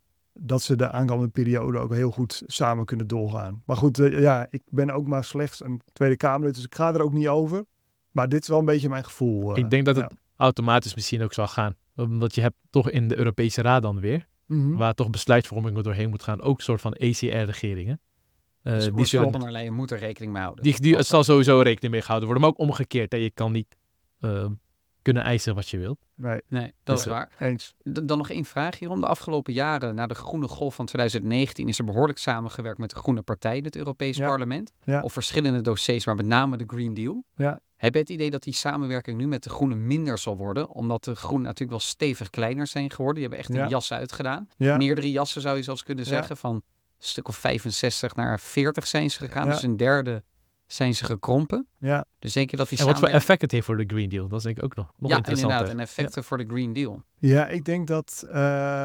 dat ze de aankomende periode ook heel goed samen kunnen doorgaan. Maar goed, uh, ja, ik ben ook maar slechts een Tweede Kamerlid, dus ik ga er ook niet over. Maar dit is wel een beetje mijn gevoel. Uh,
ik denk dat het
ja.
automatisch misschien ook zal gaan. Omdat je hebt toch in de Europese Raad dan weer,
Mm-hmm.
waar toch besluitvorming doorheen moet gaan, ook een soort van E C R-regeringen.
Uh, dus
die zullen,
von der Leyen moet er rekening mee houden.
Die, die, het zal sowieso rekening mee gehouden worden, maar ook omgekeerd. Hè? Je kan niet uh, kunnen eisen wat je wilt.
Nee,
nee dat
dus,
is waar.
Eens.
D- dan nog één vraag hierom. De afgelopen jaren, na de groene golf van twintig negentien, is er behoorlijk samengewerkt met de Groene Partij in het Europees
ja.
parlement.
Ja.
Op verschillende dossiers, maar met name de Green Deal.
Ja.
Heb je het idee dat die samenwerking nu met de Groenen minder zal worden? Omdat de Groenen natuurlijk wel stevig kleiner zijn geworden. Die hebben echt
ja.
een jas uitgedaan.
Ja.
Meerdere jassen zou je zelfs kunnen zeggen.
Ja.
Van een stuk of vijfenzestig naar veertig zijn ze gegaan.
Ja.
Dus een derde zijn ze gekrompen.
Ja.
Dus zeker dat die
en wat
samenwerking...
voor effect het heeft voor de Green Deal? Dat is denk ik ook nog, nog
ja,
interessant.
inderdaad. En effecten ja. voor de Green Deal.
Ja, ik denk dat... Uh,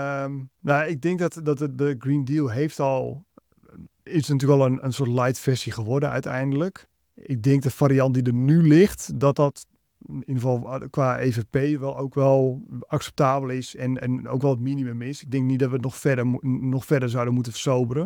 nou, ik denk dat, dat de, de Green Deal heeft al... is natuurlijk al een, een soort light versie geworden uiteindelijk. Ik denk de variant die er nu ligt, dat dat in ieder geval qua E V P wel ook wel acceptabel is en, en ook wel het minimum is. Ik denk niet dat we het nog verder, nog verder zouden moeten versoberen.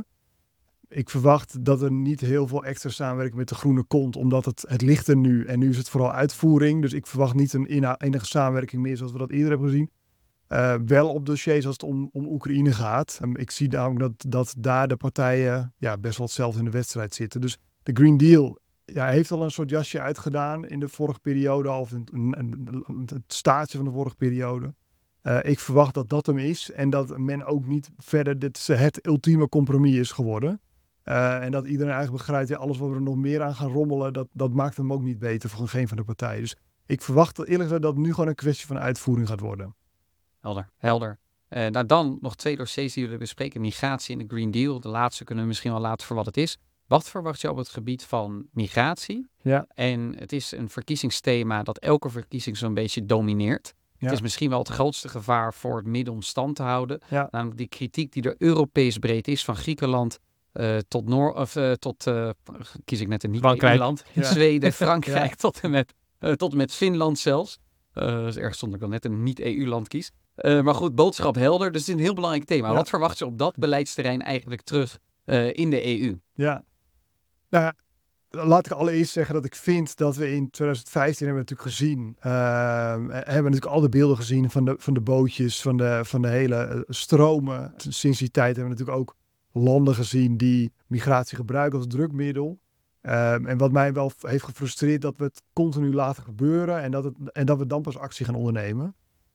Ik verwacht dat er niet heel veel extra samenwerking met de Groenen komt, omdat het, het ligt er nu. En nu is het vooral uitvoering, dus ik verwacht niet een inha- enige samenwerking meer zoals we dat eerder hebben gezien. Uh, wel op dossiers als het om, om Oekraïne gaat. Um, ik zie namelijk dat, dat daar de partijen ja, best wel hetzelfde in de wedstrijd zitten. Dus de Green Deal ja, heeft al een soort jasje uitgedaan in de vorige periode, of een, een, een, het staartje van de vorige periode. Uh, ik verwacht dat dat hem is en dat men ook niet verder dit het ultieme compromis is geworden. Uh, en dat iedereen eigenlijk begrijpt, ja, alles wat we er nog meer aan gaan rommelen, dat, dat maakt hem ook niet beter voor geen van de partijen. Dus ik verwacht eerlijk gezegd dat het nu gewoon een kwestie van uitvoering gaat worden.
Helder, helder. Uh, nou dan nog twee dossiers die we bespreken. Migratie en de Green Deal. De laatste kunnen we misschien wel laten voor wat het is. Wat verwacht je op het gebied van migratie?
Ja.
En het is een verkiezingsthema dat elke verkiezing zo'n beetje domineert. Ja. Het is misschien wel het grootste gevaar voor het midden om stand te houden.
Ja.
Namelijk die kritiek die er Europees breed is, van Griekenland uh, tot Noor of uh, tot uh, kies ik net een niet-E U-land, ja. Zweden, Frankrijk, ja. tot en met uh, tot en met Finland zelfs. Uh, dus ergens stond ik dan net een niet-E U-land kies. Uh, maar goed, boodschap helder. Dus het is een heel belangrijk thema. Ja. Wat verwacht je op dat beleidsterrein eigenlijk terug uh, in de E U?
Ja, nou, laat ik allereerst zeggen dat ik vind dat we in twintig vijftien hebben we natuurlijk gezien, uh, hebben we natuurlijk al de beelden gezien van de, van de bootjes, van de, van de hele uh, stromen. Sinds die tijd hebben we natuurlijk ook landen gezien die migratie gebruiken als drukmiddel. Um, en wat mij wel heeft gefrustreerd, dat we het continu laten gebeuren en dat, het, en dat we dan pas actie gaan ondernemen.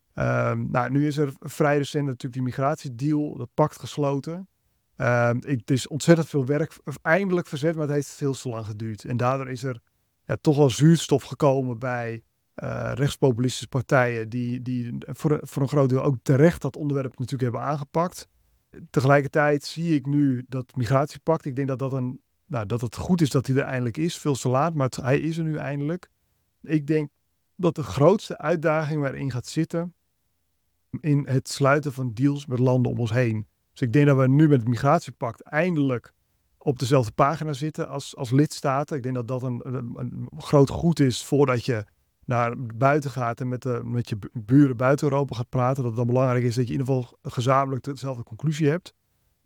Um, nou, nu is er vrij recent natuurlijk die migratiedeal, dat pact gesloten. Um, ik, het is ontzettend veel werk, eindelijk verzet, maar het heeft veel te lang geduurd. En daardoor is er ja, toch wel zuurstof gekomen bij uh, rechtspopulistische partijen die, die voor, voor een groot deel ook terecht dat onderwerp natuurlijk hebben aangepakt. Tegelijkertijd zie ik nu dat migratiepact, ik denk dat dat een Nou, dat het goed is dat hij er eindelijk is. Veel te laat, maar het, hij is er nu eindelijk. Ik denk dat de grootste uitdaging waarin gaat zitten in het sluiten van deals met landen om ons heen. Dus ik denk dat we nu met het migratiepact eindelijk op dezelfde pagina zitten als, als lidstaten. Ik denk dat dat een, een, een groot goed is voordat je naar buiten gaat en met, de, met je buren buiten Europa gaat praten. Dat het dan belangrijk is dat je in ieder geval gezamenlijk dezelfde conclusie hebt.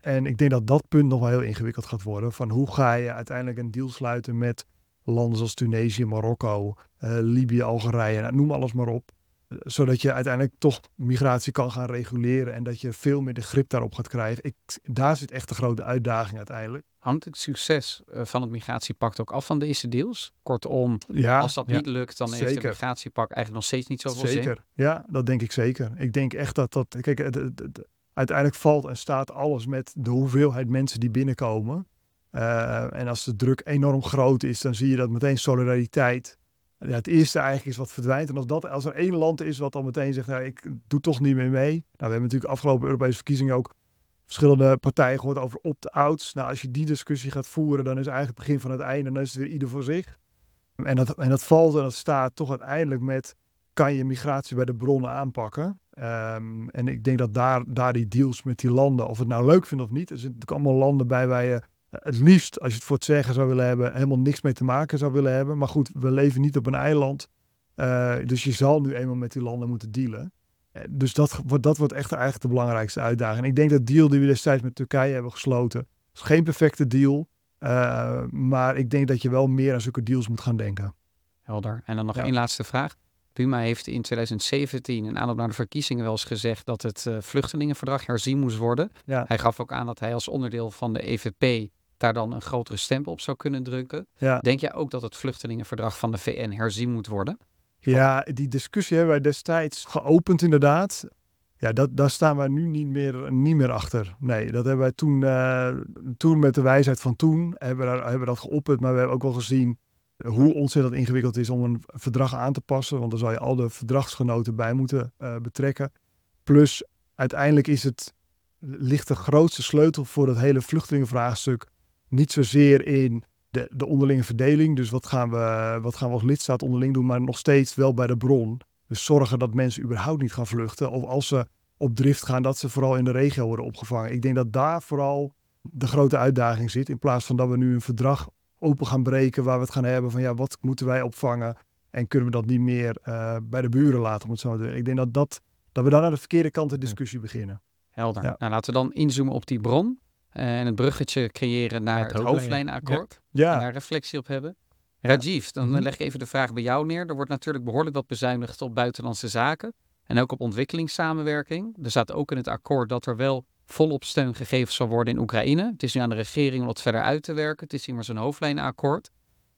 En ik denk dat dat punt nog wel heel ingewikkeld gaat worden. Van hoe ga je uiteindelijk een deal sluiten met landen zoals Tunesië, Marokko, uh, Libië, Algerije, nou, noem alles maar op. Uh, zodat je uiteindelijk toch migratie kan gaan reguleren en dat je veel meer de grip daarop gaat krijgen. Ik, daar zit echt de grote uitdaging uiteindelijk.
Hangt het succes uh, van het migratiepact ook af van deze deals? Kortom,
ja,
als dat
ja,
niet lukt, dan
zeker.
heeft het migratiepact eigenlijk nog steeds niet zoveel
zeker.
zin.
Ja, dat denk ik zeker. Ik denk echt dat dat... Kijk, het, het, het, uiteindelijk valt en staat alles met de hoeveelheid mensen die binnenkomen. Uh, en als de druk enorm groot is, dan zie je dat meteen solidariteit... Ja, het eerste eigenlijk is wat verdwijnt. En als, dat, als er één land is wat dan meteen zegt, nou, ik doe toch niet meer mee. Nou, we hebben natuurlijk afgelopen Europese verkiezingen ook verschillende partijen gehoord over opt-outs. Nou, als je die discussie gaat voeren, dan is eigenlijk het begin van het einde. En dan is het weer ieder voor zich. En dat, en dat valt en dat staat toch uiteindelijk met, kan je migratie bij de bronnen aanpakken? Um, en ik denk dat daar, daar die deals met die landen, of het nou leuk vindt of niet, er zitten natuurlijk allemaal landen bij waar je het liefst, als je het voor het zeggen zou willen hebben, helemaal niks mee te maken zou willen hebben. Maar goed, we leven niet op een eiland. Uh, dus je zal nu eenmaal met die landen moeten dealen. Uh, dus dat, dat wordt echt eigenlijk de belangrijkste uitdaging. En ik denk dat deal die we destijds met Turkije hebben gesloten, is geen perfecte deal. Uh, maar ik denk dat je wel meer aan zulke deals moet gaan denken.
Helder. En dan nog
Ja.
één laatste vraag. Buma heeft in twintig zeventien in aanloop naar de verkiezingen wel eens gezegd dat het uh, vluchtelingenverdrag herzien moest worden.
Ja.
Hij gaf ook aan dat hij als onderdeel van de E V P daar dan een grotere stempel op zou kunnen drukken.
Ja.
Denk jij ook dat het vluchtelingenverdrag van de V N herzien moet worden?
Ja, die discussie hebben wij destijds geopend inderdaad. Ja, dat, daar staan wij nu niet meer, niet meer achter. Nee, dat hebben wij toen, uh, toen met de wijsheid van toen hebben we, daar, hebben we dat geopperd. Maar we hebben ook wel gezien hoe ontzettend ingewikkeld het is om een verdrag aan te passen. Want dan zou je al de verdragsgenoten bij moeten uh, betrekken. Plus, uiteindelijk is het, ligt de grootste sleutel voor het hele vluchtelingenvraagstuk niet zozeer in de, de onderlinge verdeling. Dus wat gaan, we, wat gaan we als lidstaat onderling doen, maar nog steeds wel bij de bron. Dus zorgen dat mensen überhaupt niet gaan vluchten. Of als ze op drift gaan, dat ze vooral in de regio worden opgevangen. Ik denk dat daar vooral de grote uitdaging zit. In plaats van dat we nu een verdrag open gaan breken waar we het gaan hebben van ja, wat moeten wij opvangen en kunnen we dat niet meer uh, bij de buren laten, om het zo te doen. Ik denk dat, dat, dat we dan aan de verkeerde kant de discussie beginnen.
Helder.
Ja.
Nou, laten we dan inzoomen op die bron uh, en het bruggetje creëren naar
het
het, het hoofdlijnenakkoord.
Ja.
En daar reflectie op hebben. Rajiv, dan
Mm-hmm.
leg ik even de vraag bij jou neer. Er wordt natuurlijk behoorlijk wat bezuinigd op buitenlandse zaken en ook op ontwikkelingssamenwerking. Er staat ook in het akkoord dat er wel volop steun gegeven zal worden in Oekraïne. Het is nu aan de regering om dat verder uit te werken. Het is immers een hoofdlijnenakkoord.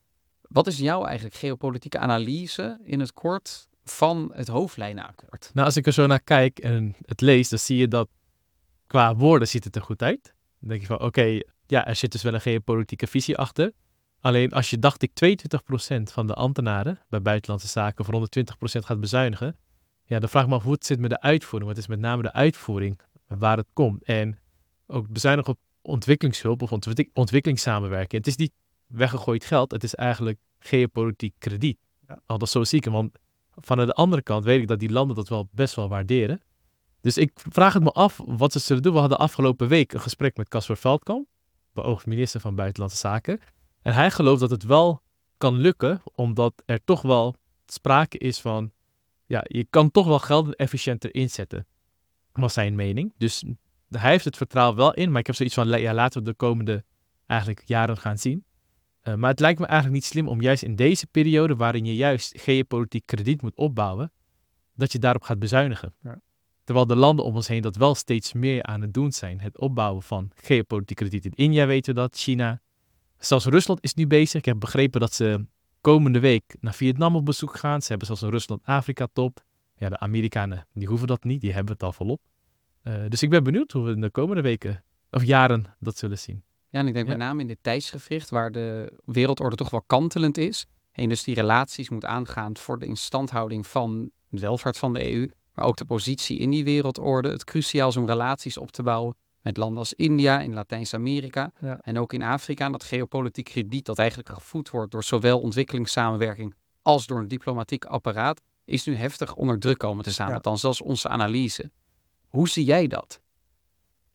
Wat is jouw eigenlijk geopolitieke analyse in het kort van het hoofdlijnenakkoord?
Nou, als ik er zo naar kijk en het lees, dan zie je dat qua woorden ziet het er goed uit. Dan denk je van, oké, okay, ja, er zit dus wel een geopolitieke visie achter. Alleen als je, dacht ik, tweeëntwintig procent van de ambtenaren bij buitenlandse zaken voor honderdtwintig procent gaat bezuinigen, ja, dan vraag ik me af hoe het zit met de uitvoering. Want het is met name de uitvoering waar het komt. En ook bezuinigen op ontwikkelingshulp of ontwik- ontwikkelingssamenwerking. Het is niet weggegooid geld, het is eigenlijk geopolitiek krediet.
Ja.
Al dat zo zie ik hem, want van de andere kant weet ik dat die landen dat wel best wel waarderen. Dus ik vraag het me af wat ze zullen doen. We hadden afgelopen week een gesprek met Casper Veldkamp, beoogd minister van Buitenlandse Zaken. En hij gelooft dat het wel kan lukken, omdat er toch wel sprake is van, ja, je kan toch wel geld efficiënter inzetten, was zijn mening. Dus hij heeft het vertrouwen wel in, maar ik heb zoiets van, ja, laten we de komende eigenlijk jaren gaan zien. Uh, maar het lijkt me eigenlijk niet slim om juist in deze periode, waarin je juist geopolitiek krediet moet opbouwen, dat je daarop gaat bezuinigen.
Ja.
Terwijl de landen om ons heen dat wel steeds meer aan het doen zijn. Het opbouwen van geopolitiek krediet. In India weten we dat, China. Zelfs Rusland is nu bezig. Ik heb begrepen dat ze komende week naar Vietnam op bezoek gaan. Ze hebben zelfs een Rusland-Afrika-top. Ja, de Amerikanen, die hoeven dat niet. Die hebben het al volop. Uh, dus ik ben benieuwd hoe we in de komende weken of jaren dat zullen zien.
Ja, en ik denk
Ja.
met name in dit tijdsgevricht waar de wereldorde toch wel kantelend is. En dus die relaties moet aangaan voor de instandhouding van de welvaart van de E U. Maar ook de positie in die wereldorde. Het cruciaal is om relaties op te bouwen met landen als India, in Latijns-Amerika
Ja.
en ook in Afrika. En dat geopolitiek krediet dat eigenlijk gevoed wordt door zowel ontwikkelingssamenwerking als door een diplomatiek apparaat, is nu heftig onder druk komen te staan.
Ja.
Althans, dat is onze analyse. Hoe zie jij dat?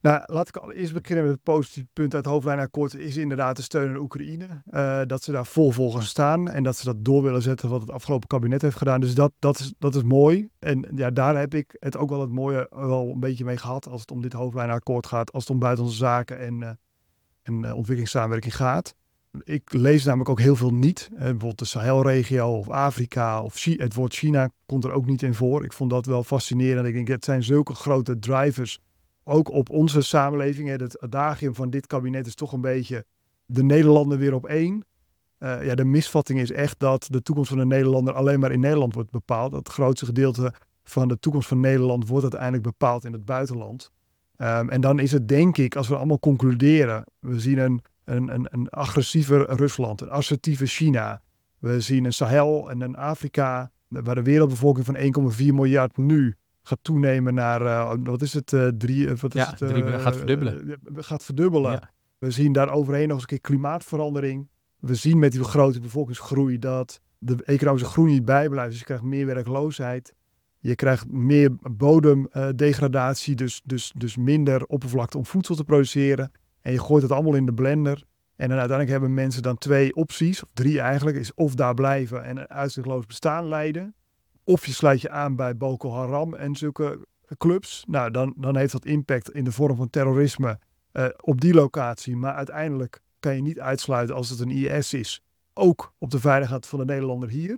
Nou, laat ik allereerst beginnen met het positieve punt uit het hoofdlijnakkoord. Is inderdaad de steun aan Oekraïne. Uh, dat ze daar vol voor gaan staan. En dat ze dat door willen zetten wat het afgelopen kabinet heeft gedaan. Dus dat, dat, is, dat is mooi. En ja, daar heb ik het ook wel het mooie wel een beetje mee gehad. Als het om dit hoofdlijnakkoord gaat. Als het om buitenlandse zaken en, uh, en uh, ontwikkelingssamenwerking gaat. Ik lees namelijk ook heel veel niet. Uh, bijvoorbeeld de Sahelregio of Afrika. Of Chi- het woord China komt er ook niet in voor. Ik vond dat wel fascinerend. Ik denk, het zijn zulke grote drivers. Ook op onze samenleving. Het adagium van dit kabinet is toch een beetje de Nederlander weer op één. Uh, ja, de misvatting is echt dat de toekomst van de Nederlander alleen maar in Nederland wordt bepaald. Het grootste gedeelte van de toekomst van Nederland wordt uiteindelijk bepaald in het buitenland. Um, en dan is het denk ik, als we allemaal concluderen, we zien een, een, een, een agressiever Rusland, een assertieve China. We zien een Sahel en een Afrika, waar de wereldbevolking van één komma vier miljard nu gaat toenemen naar, uh, wat is het, uh, drie, uh, wat is
ja,
het, uh,
drie, gaat verdubbelen.
Uh, gaat verdubbelen.
Ja.
We zien daar overheen nog eens een keer klimaatverandering. We zien met die grote bevolkingsgroei dat de economische groei niet bijblijft. Dus je krijgt meer werkloosheid. Je krijgt meer bodemdegradatie, uh, dus, dus, dus minder oppervlakte om voedsel te produceren. En je gooit het allemaal in de blender. En dan uiteindelijk hebben mensen dan twee opties, of drie eigenlijk, is of daar blijven en een uitzichtloos bestaan leiden. Of je sluit je aan bij Boko Haram en zulke clubs. Nou, dan, dan heeft dat impact in de vorm van terrorisme uh, op die locatie. Maar uiteindelijk kan je niet uitsluiten als het een I S is. Ook op de veiligheid van de Nederlander hier.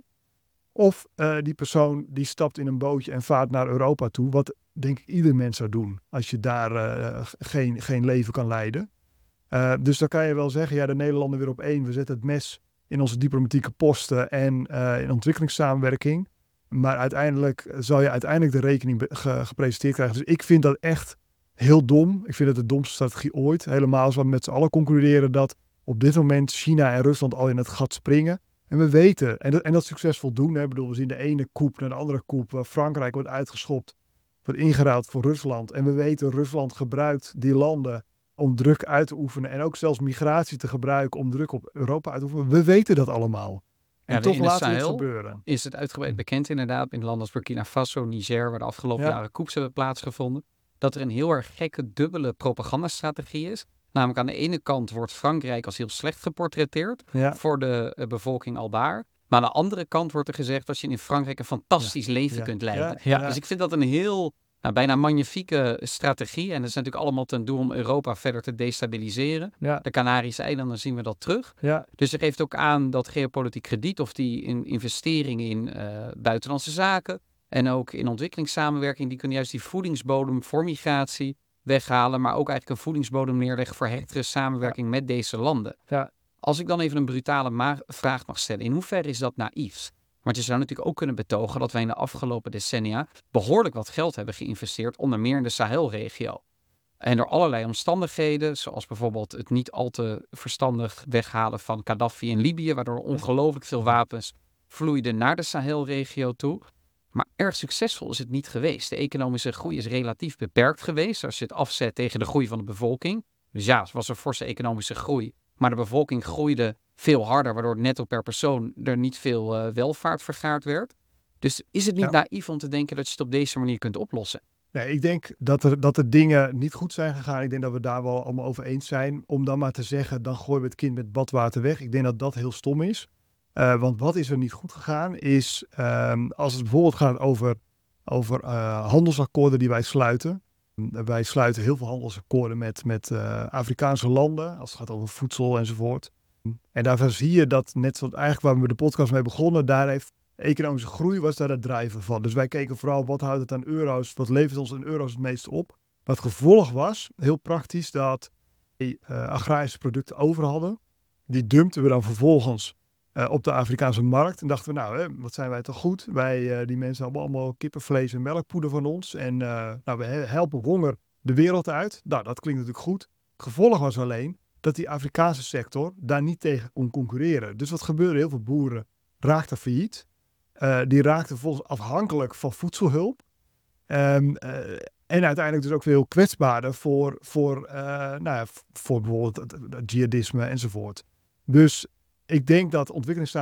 Of uh, die persoon die stapt in een bootje en vaart naar Europa toe. Wat denk ik ieder mens zou doen als je daar uh, geen, geen leven kan leiden. Uh, dus dan kan je wel zeggen, ja, de Nederlander weer op één. We zetten het mes in onze diplomatieke posten en uh, in ontwikkelingssamenwerking. Maar uiteindelijk zal je uiteindelijk de rekening be- ge- gepresenteerd krijgen. Dus ik vind dat echt heel dom. Ik vind het de domste strategie ooit. Helemaal als we met z'n allen concluderen dat op dit moment China en Rusland al in het gat springen. En we weten, en dat, en dat succesvol doen. Hè. Ik bedoel, we zien de ene coup naar de andere coup. Uh, Frankrijk wordt uitgeschopt, wordt ingeruild voor Rusland. En we weten, Rusland gebruikt die landen om druk uit te oefenen. En ook zelfs migratie te gebruiken om druk op Europa uit te oefenen. We weten dat allemaal. En
ja,
toch
in de
laten we het
Sahel
gebeuren.
Is het uitgebreid bekend inderdaad in landen als Burkina Faso, Niger, waar de afgelopen
Ja.
jaren coups hebben plaatsgevonden, dat er een heel erg gekke dubbele propagandastrategie is. Namelijk aan de ene kant wordt Frankrijk als heel slecht geportretteerd
Ja.
voor de uh, bevolking al daar. Maar aan de andere kant wordt er gezegd dat je in Frankrijk een fantastisch
Ja.
leven
Ja.
kunt leiden.
Ja.
Dus ik vind dat een heel, nou, bijna magnifieke strategie. En dat is natuurlijk allemaal ten doel om Europa verder te destabiliseren.
Ja.
De Canarische eilanden zien we dat terug.
Ja.
Dus er geeft ook aan dat geopolitiek krediet of die in investeringen in uh, buitenlandse zaken en ook in ontwikkelingssamenwerking, die kunnen juist die voedingsbodem voor migratie weghalen, maar ook eigenlijk een voedingsbodem neerleggen voor hechtere samenwerking ja. met deze landen.
Ja.
Als ik dan even een brutale ma- vraag mag stellen, in hoeverre is dat naïef? Want je zou natuurlijk ook kunnen betogen dat wij in de afgelopen decennia behoorlijk wat geld hebben geïnvesteerd, onder meer in de Sahelregio. En door allerlei omstandigheden, zoals bijvoorbeeld het niet al te verstandig weghalen van Gaddafi in Libië, waardoor ongelooflijk veel wapens vloeiden naar de Sahelregio toe. Maar erg succesvol is het niet geweest. De economische groei is relatief beperkt geweest, als je het afzet tegen de groei van de bevolking. Dus ja, er was een forse economische groei, maar de bevolking groeide veel harder, waardoor netto per persoon er niet veel uh, welvaart vergaard werd. Dus is het niet ja. naïef om te denken dat je het op deze manier kunt oplossen?
Nee, ik denk dat er, dat er dingen niet goed zijn gegaan. Ik denk dat we daar wel allemaal over eens zijn. Om dan maar te zeggen, dan gooien we het kind met badwater weg. Ik denk dat dat heel stom is. Uh, want wat is er niet goed gegaan is, um, als het bijvoorbeeld gaat over, over uh, handelsakkoorden die wij sluiten. Uh, wij sluiten heel veel handelsakkoorden met, met uh, Afrikaanse landen, als het gaat over voedsel enzovoort. En daarvan zie je dat, net zoals eigenlijk waar we de podcast mee begonnen, daar heeft economische groei was daar het drijven van. Dus wij keken vooral, wat houdt het aan euro's, wat levert ons in euro's het meeste op. Wat gevolg was, heel praktisch, dat die uh, agrarische producten over hadden. Die dumpten we dan vervolgens uh, op de Afrikaanse markt. En dachten we, nou, hè, wat zijn wij toch goed. Wij, uh, die mensen hebben allemaal kippenvlees en melkpoeder van ons. En uh, nou, we helpen honger de wereld uit. Nou, dat klinkt natuurlijk goed. Gevolg was alleen dat die Afrikaanse sector daar niet tegen kon concurreren. Dus wat gebeurde? Heel veel boeren raakten failliet. Uh, die raakten vervolgens afhankelijk van voedselhulp. Um, uh, en uiteindelijk dus ook veel kwetsbaarder voor, voor, uh, nou ja, voor bijvoorbeeld het, het jihadisme enzovoort. Dus ik denk dat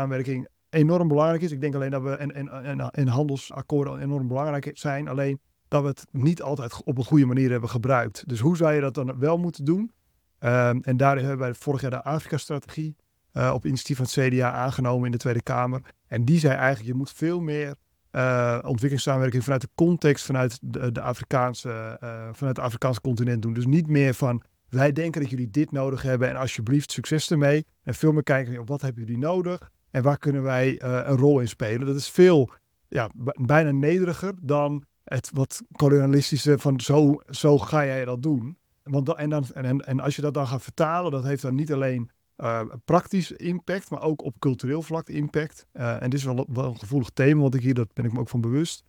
ontwikkelingssamenwerking enorm belangrijk is. Ik denk alleen dat we en, en, en, en handelsakkoorden enorm belangrijk zijn. Alleen dat we het niet altijd op een goede manier hebben gebruikt. Dus hoe zou je dat dan wel moeten doen? Um, en daar hebben wij vorig jaar de Afrika-strategie uh, op initiatief van het C D A aangenomen in de Tweede Kamer. En die zei eigenlijk, je moet veel meer uh, ontwikkelingssamenwerking vanuit de context, vanuit de, de Afrikaanse, uh, vanuit het Afrikaanse continent doen. Dus niet meer van, wij denken dat jullie dit nodig hebben en alsjeblieft succes ermee. En veel meer kijken op wat hebben jullie nodig en waar kunnen wij uh, een rol in spelen. Dat is veel, ja, b- bijna nederiger dan het wat kolonialistische van zo, zo ga jij dat doen. Want dan, en, dan, en, en als je dat dan gaat vertalen, dat heeft dan niet alleen uh, praktisch impact, maar ook op cultureel vlak impact. Uh, en dit is wel, wel een gevoelig thema, want ik hier, dat ben ik me ook van bewust.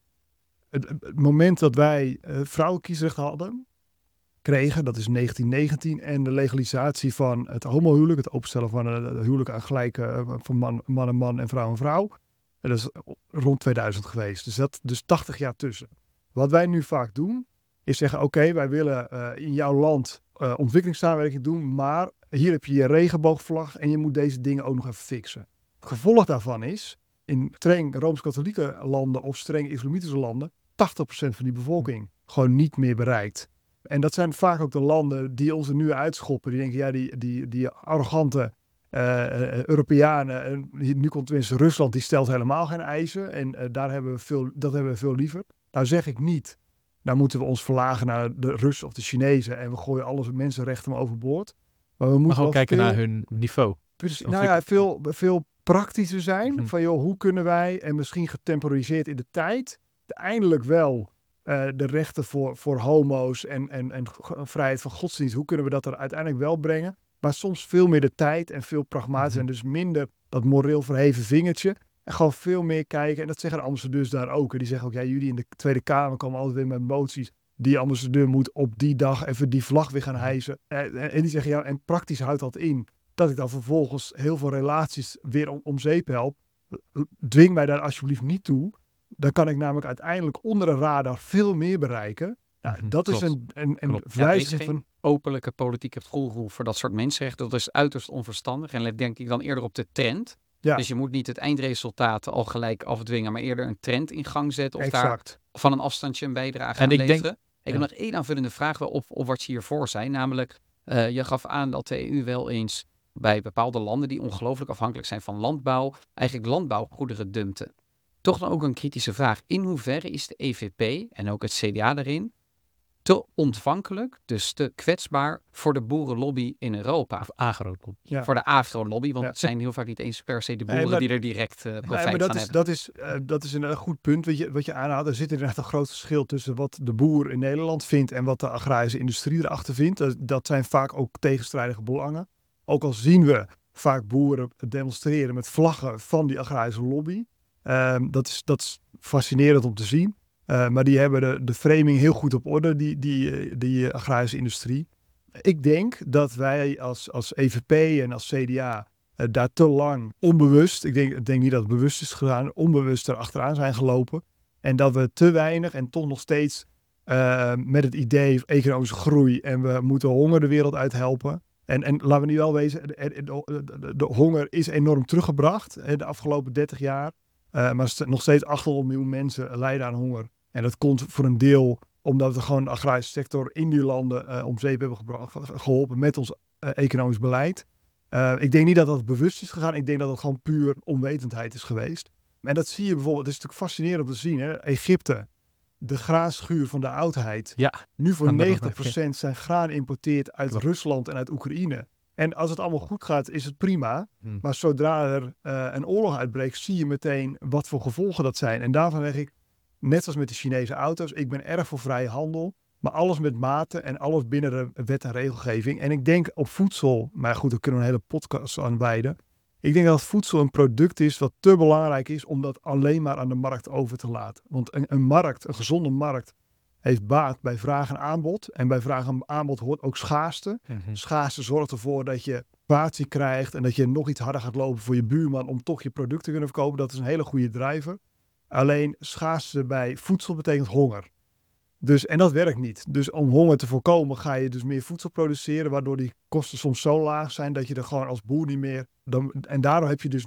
Het, het moment dat wij uh, vrouwenkiesrecht hadden, kregen, dat is negentien negentien, en de legalisatie van het homohuwelijk, het openstellen van een huwelijk aan gelijke uh, van man, man en man en vrouw en vrouw. En dat is rond tweeduizend geweest. Dus dat dus tachtig jaar tussen. Wat wij nu vaak doen, is zeggen, oké, okay, wij willen uh, in jouw land uh, ontwikkelingssamenwerking doen, maar hier heb je je regenboogvlag en je moet deze dingen ook nog even fixen. Het gevolg daarvan is, in streng Rooms-Katholieke landen of streng Islamitische landen, tachtig procent van die bevolking gewoon niet meer bereikt. En dat zijn vaak ook de landen die ons er nu uitschoppen. Die denken, ja, die, die, die arrogante uh, uh, Europeanen, uh, nu komt tenminste Rusland, die stelt helemaal geen eisen. En uh, daar hebben we veel, dat hebben we veel liever. Nou zeg ik niet, nou moeten we ons verlagen naar de Russen of de Chinezen en we gooien alles mensenrechten maar overboord. Maar we moeten
maar gewoon kijken
veel,
naar hun niveau.
Precies, nou ja, veel, veel praktischer zijn. Mm-hmm. Van joh, hoe kunnen wij, en misschien getemporiseerd in de tijd, eindelijk wel uh, de rechten voor, voor homo's en, en, en vrijheid van godsdienst, hoe kunnen we dat er uiteindelijk wel brengen? Maar soms veel meer de tijd en veel pragmatischer mm-hmm. en dus minder dat moreel verheven vingertje. En gewoon veel meer kijken. En dat zeggen de ambassadeurs daar ook. En die zeggen ook, ja, jullie in de Tweede Kamer komen altijd weer met moties. Die ambassadeur moet op die dag even die vlag weer gaan hijsen. En, en die zeggen, ja, en praktisch houdt dat in dat ik dan vervolgens heel veel relaties weer om, om zeep help. Dwing mij daar alsjeblieft niet toe. Dan kan ik namelijk uiteindelijk onder de radar veel meer bereiken. Nou, dat Klopt. is een, een, een wijziging
ja, van openlijke politieke goalrol voor dat soort mensenrechten. Dat is uiterst onverstandig. En let denk ik dan eerder op de trend. Ja. Dus je moet niet het eindresultaat al gelijk afdwingen, maar eerder een trend in gang zetten. Of exact. Daar van een afstandje een bijdrage aan leveren. Denk, ik ja. heb nog één aanvullende vraag wel op, op wat je hiervoor zei. Namelijk, uh, je gaf aan dat de E U wel eens bij bepaalde landen die ongelooflijk afhankelijk zijn van landbouw, eigenlijk landbouwgoederen dumpte. Toch dan ook een kritische vraag. In hoeverre is de E V P en ook het C D A daarin te ontvankelijk, dus te kwetsbaar voor de boerenlobby in Europa?
Of agro-lobby.
Ja. Voor de agro-lobby, want ja. het zijn heel vaak niet eens per se de boeren nee, maar, die er direct uh, profijt
nee, maar dat
van
is,
hebben.
Dat is, uh, dat is een goed punt wat je, wat je aanhaalt. Er zit inderdaad een groot verschil tussen wat de boer in Nederland vindt en wat de agrarische industrie erachter vindt. Dat, dat zijn vaak ook tegenstrijdige belangen. Ook al zien we vaak boeren demonstreren met vlaggen van die agrarische lobby. Um, dat, is, dat is fascinerend om te zien. Uh, maar die hebben de, de framing heel goed op orde, die, die, die agrarische industrie. Ik denk dat wij als, als E V P en als C D A uh, daar te lang onbewust, ik denk, ik denk niet dat het bewust is gedaan, onbewust erachteraan zijn gelopen. En dat we te weinig en toch nog steeds uh, met het idee economische groei en we moeten honger de wereld uit helpen. En, en laten we niet wel wezen, de, de, de, de honger is enorm teruggebracht hè, de afgelopen dertig jaar. Uh, maar st- nog steeds achthonderd miljoen mensen lijden aan honger. En dat komt voor een deel omdat we gewoon de agrarische sector in die landen uh, om zeep hebben gebracht, geholpen met ons uh, economisch beleid. Uh, ik denk niet dat dat bewust is gegaan. Ik denk dat het gewoon puur onwetendheid is geweest. En dat zie je bijvoorbeeld, het is natuurlijk fascinerend om te zien. Hè? Egypte, de graanschuur van de oudheid.
Ja,
nu voor negentig procent zijn graan importeert uit Klopt. Rusland en uit Oekraïne. En als het allemaal goed gaat, is het prima. Hmm. Maar zodra er uh, een oorlog uitbreekt, zie je meteen wat voor gevolgen dat zijn. En daarvan zeg ik, net als met de Chinese auto's, ik ben erg voor vrije handel. Maar alles met mate en alles binnen de wet en regelgeving. En ik denk op voedsel, maar goed, daar kunnen we een hele podcast aan wijden. Ik denk dat voedsel een product is wat te belangrijk is om dat alleen maar aan de markt over te laten. Want een, een markt, een gezonde markt, heeft baat bij vraag en aanbod. En bij vraag en aanbod hoort ook schaarste. Mm-hmm. Schaarste zorgt ervoor dat je baatje krijgt en dat je nog iets harder gaat lopen voor je buurman om toch je product te kunnen verkopen. Dat is een hele goede drijver. Alleen schaarste bij voedsel betekent honger. Dus, en dat werkt niet. Dus om honger te voorkomen ga je dus meer voedsel produceren, waardoor die kosten soms zo laag zijn dat je er gewoon als boer niet meer... Dan, en daardoor heb je dus nu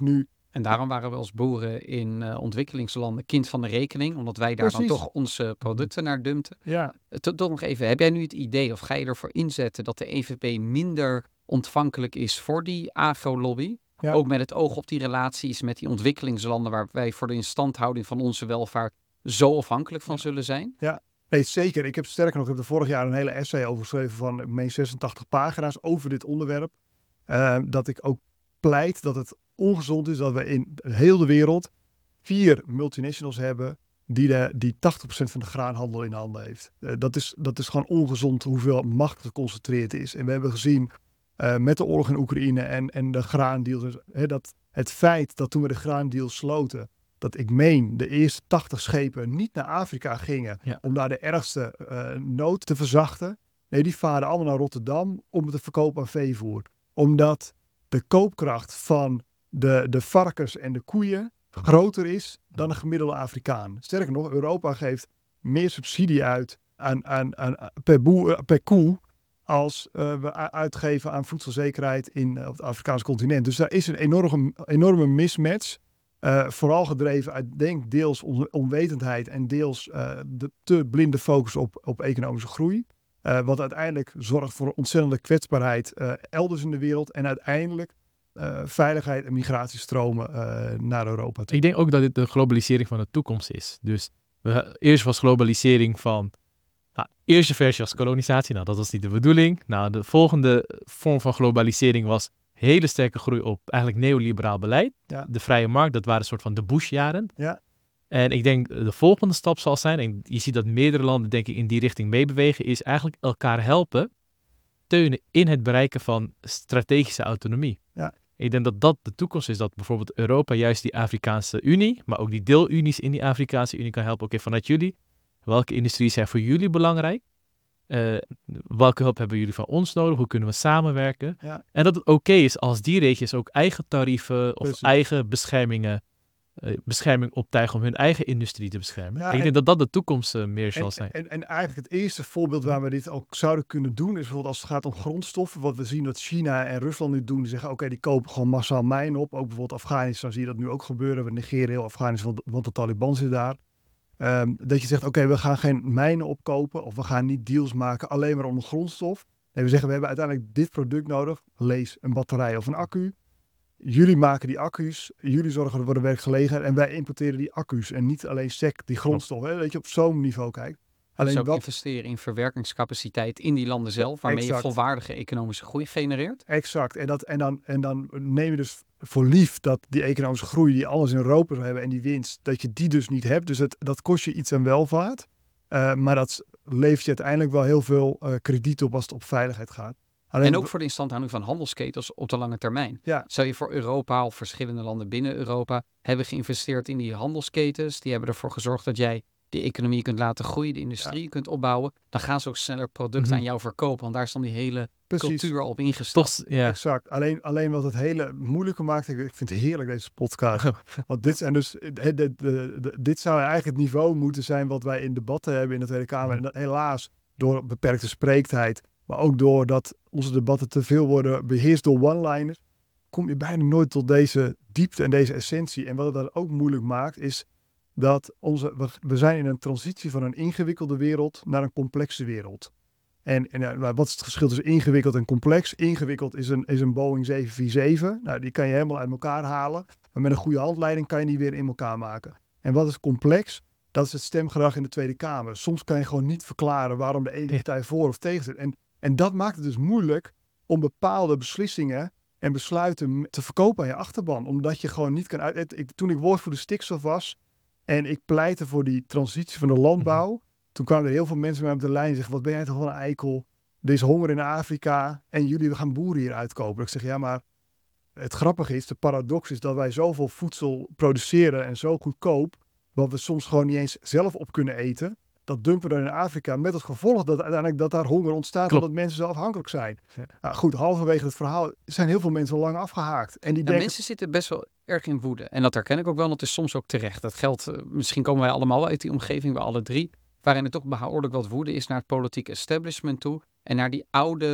En daarom waren we als boeren in uh, ontwikkelingslanden kind van de rekening, omdat wij daar
Precies.
dan toch onze producten naar dumpten.
Ja,
Uh, Tot toch nog even, heb jij nu het idee of ga je ervoor inzetten dat de E V P minder ontvankelijk is voor die agro-lobby?
Ja.
Ook met het oog op die relaties met die ontwikkelingslanden waar wij voor de instandhouding van onze welvaart zo afhankelijk van zullen zijn?
nee, zeker. Ik heb sterker nog, ik heb er vorig jaar een hele essay over geschreven van ik meen zesentachtig pagina's over dit onderwerp. Uh, dat ik ook pleit dat het ongezond is dat we in heel de wereld vier multinationals hebben die, de, die tachtig procent van de graanhandel in handen heeft. Uh, dat, is, dat is gewoon ongezond hoeveel macht geconcentreerd is. En we hebben gezien uh, met de oorlog in Oekraïne en, en de graandeals, hè, dat het feit dat toen we de graandeals sloten, dat ik meen de eerste tachtig schepen niet naar Afrika gingen
Ja.
om daar de ergste uh, nood te verzachten. Nee, die varen allemaal naar Rotterdam om het te verkopen aan veevoer. Omdat de koopkracht van de, de varkens en de koeien groter is dan een gemiddelde Afrikaan. Sterker nog, Europa geeft meer subsidie uit aan, aan, aan, per, boer, per koe als uh, we uitgeven aan voedselzekerheid in, uh, op het Afrikaanse continent. Dus daar is een enorme, enorme mismatch. Uh, vooral gedreven uit, denk deels on- onwetendheid en deels uh, de te blinde focus op, op economische groei. Uh, wat uiteindelijk zorgt voor ontzettende kwetsbaarheid uh, elders in de wereld. En uiteindelijk uh, veiligheid en migratiestromen uh, naar Europa toe.
Ik denk ook dat dit de globalisering van de toekomst is. Dus we, eerst was globalisering van... Nou, eerste versie was kolonisatie. Nou, dat was niet de bedoeling. Nou, de volgende vorm van globalisering was hele sterke groei op eigenlijk neoliberaal beleid.
Ja.
De vrije markt, dat waren een soort van de Bush-jaren.
Ja.
En ik denk de volgende stap zal zijn, en je ziet dat meerdere landen denk ik in die richting meebewegen, is eigenlijk elkaar helpen, steunen in het bereiken van strategische autonomie.
Ja.
Ik denk dat dat de toekomst is, dat bijvoorbeeld Europa juist die Afrikaanse Unie, maar ook die deelunies in die Afrikaanse Unie kan helpen. Oké, okay, vanuit jullie, welke industrieën zijn voor jullie belangrijk? Uh, welke hulp hebben jullie van ons nodig? Hoe kunnen we samenwerken?
Ja.
En dat het oké okay is als die regio's ook eigen tarieven of
Precies.
eigen beschermingen, uh, bescherming optuigen om hun eigen industrie te beschermen.
Ja,
ik
en,
denk dat dat de toekomst uh, meer zal
en,
zijn.
En, en eigenlijk het eerste voorbeeld waar we dit ook zouden kunnen doen is bijvoorbeeld als het gaat om grondstoffen. Wat we zien dat China en Rusland nu doen, die zeggen oké, okay, die kopen gewoon massaal mijn op. Ook bijvoorbeeld Afghanistan zie je dat nu ook gebeuren. We negeren heel Afghanistan, want de Taliban zit daar. Um, dat je zegt, oké, okay, we gaan geen mijnen opkopen of we gaan niet deals maken alleen maar om de grondstof. Nee, we zeggen, we hebben uiteindelijk dit product nodig. Lees een batterij of een accu. Jullie maken die accu's, jullie zorgen voor de werkgelegenheid en wij importeren die accu's. En niet alleen sec, die grondstof. Hè, dat je op zo'n niveau kijkt.
Alleen dus ook dat... investeren in verwerkingscapaciteit in die landen zelf, waarmee
exact.
je volwaardige economische groei genereert.
Exact. En, dat, en, dan, en dan neem je dus voor lief dat die economische groei die alles in Europa zou hebben en die winst, dat je die dus niet hebt. Dus het, dat kost je iets aan welvaart. Uh, maar dat levert je uiteindelijk wel heel veel uh, krediet op als het op veiligheid gaat.
Alleen en ook voor de instandhouding van handelsketens op de lange termijn.
Ja.
Zou je voor Europa of verschillende landen binnen Europa hebben geïnvesteerd in die handelsketens, die hebben ervoor gezorgd dat jij die economie kunt laten groeien, de industrie ja. kunt opbouwen, dan gaan ze ook sneller producten mm-hmm. aan jou verkopen. Want daar is dan die hele Precies. cultuur al op ingestort.
Toch, ja.
Exact. Alleen, alleen wat het hele moeilijker maakt, ik, ik vind het heerlijk deze podcast. Want dit zijn dus, de, de, de, de, dit zou eigenlijk het niveau moeten zijn wat wij in debatten hebben in de Tweede Kamer. En dat, helaas, door beperkte spreektijd, maar ook doordat onze debatten te veel worden beheerst door one-liners, kom je bijna nooit tot deze diepte en deze essentie. En wat het dan ook moeilijk maakt, is dat onze, we, we zijn in een transitie van een ingewikkelde wereld naar een complexe wereld. En, en uh, wat is het verschil tussen ingewikkeld en complex? Ingewikkeld is een, is een Boeing zeven vier zeven. Nou, die kan je helemaal uit elkaar halen. Maar met een goede handleiding kan je die weer in elkaar maken. En wat is complex? Dat is het stemgedrag in de Tweede Kamer. Soms kan je gewoon niet verklaren waarom de ene partij voor of tegen zit. En, en dat maakt het dus moeilijk om bepaalde beslissingen en besluiten te verkopen aan je achterban. Omdat je gewoon niet kan uit... Ik, toen ik woordvoerder stikstof was en ik pleitte voor die transitie van de landbouw, mm-hmm. toen kwamen er heel veel mensen met op de lijn en zeggen, wat ben jij toch wel een eikel? Er is honger in Afrika en jullie gaan boeren hier uitkopen. Ik zeg, ja, maar het grappige is, de paradox is dat wij zoveel voedsel produceren en zo goedkoop, wat we soms gewoon niet eens zelf op kunnen eten. Dat dumpen we dan in Afrika met het gevolg dat uiteindelijk dat daar honger ontstaat Klopt. Omdat mensen zo afhankelijk zijn. Ja. Nou, goed, halverwege het verhaal zijn heel veel mensen al lang afgehaakt. En die
ja,
denken...
Mensen zitten best wel erg in woede. En dat herken ik ook wel, want het is soms ook terecht. Dat geldt, uh, misschien komen wij allemaal uit die omgeving, we alle drie, waarin er toch behoorlijk wat woede is naar het politieke establishment toe. En naar die oude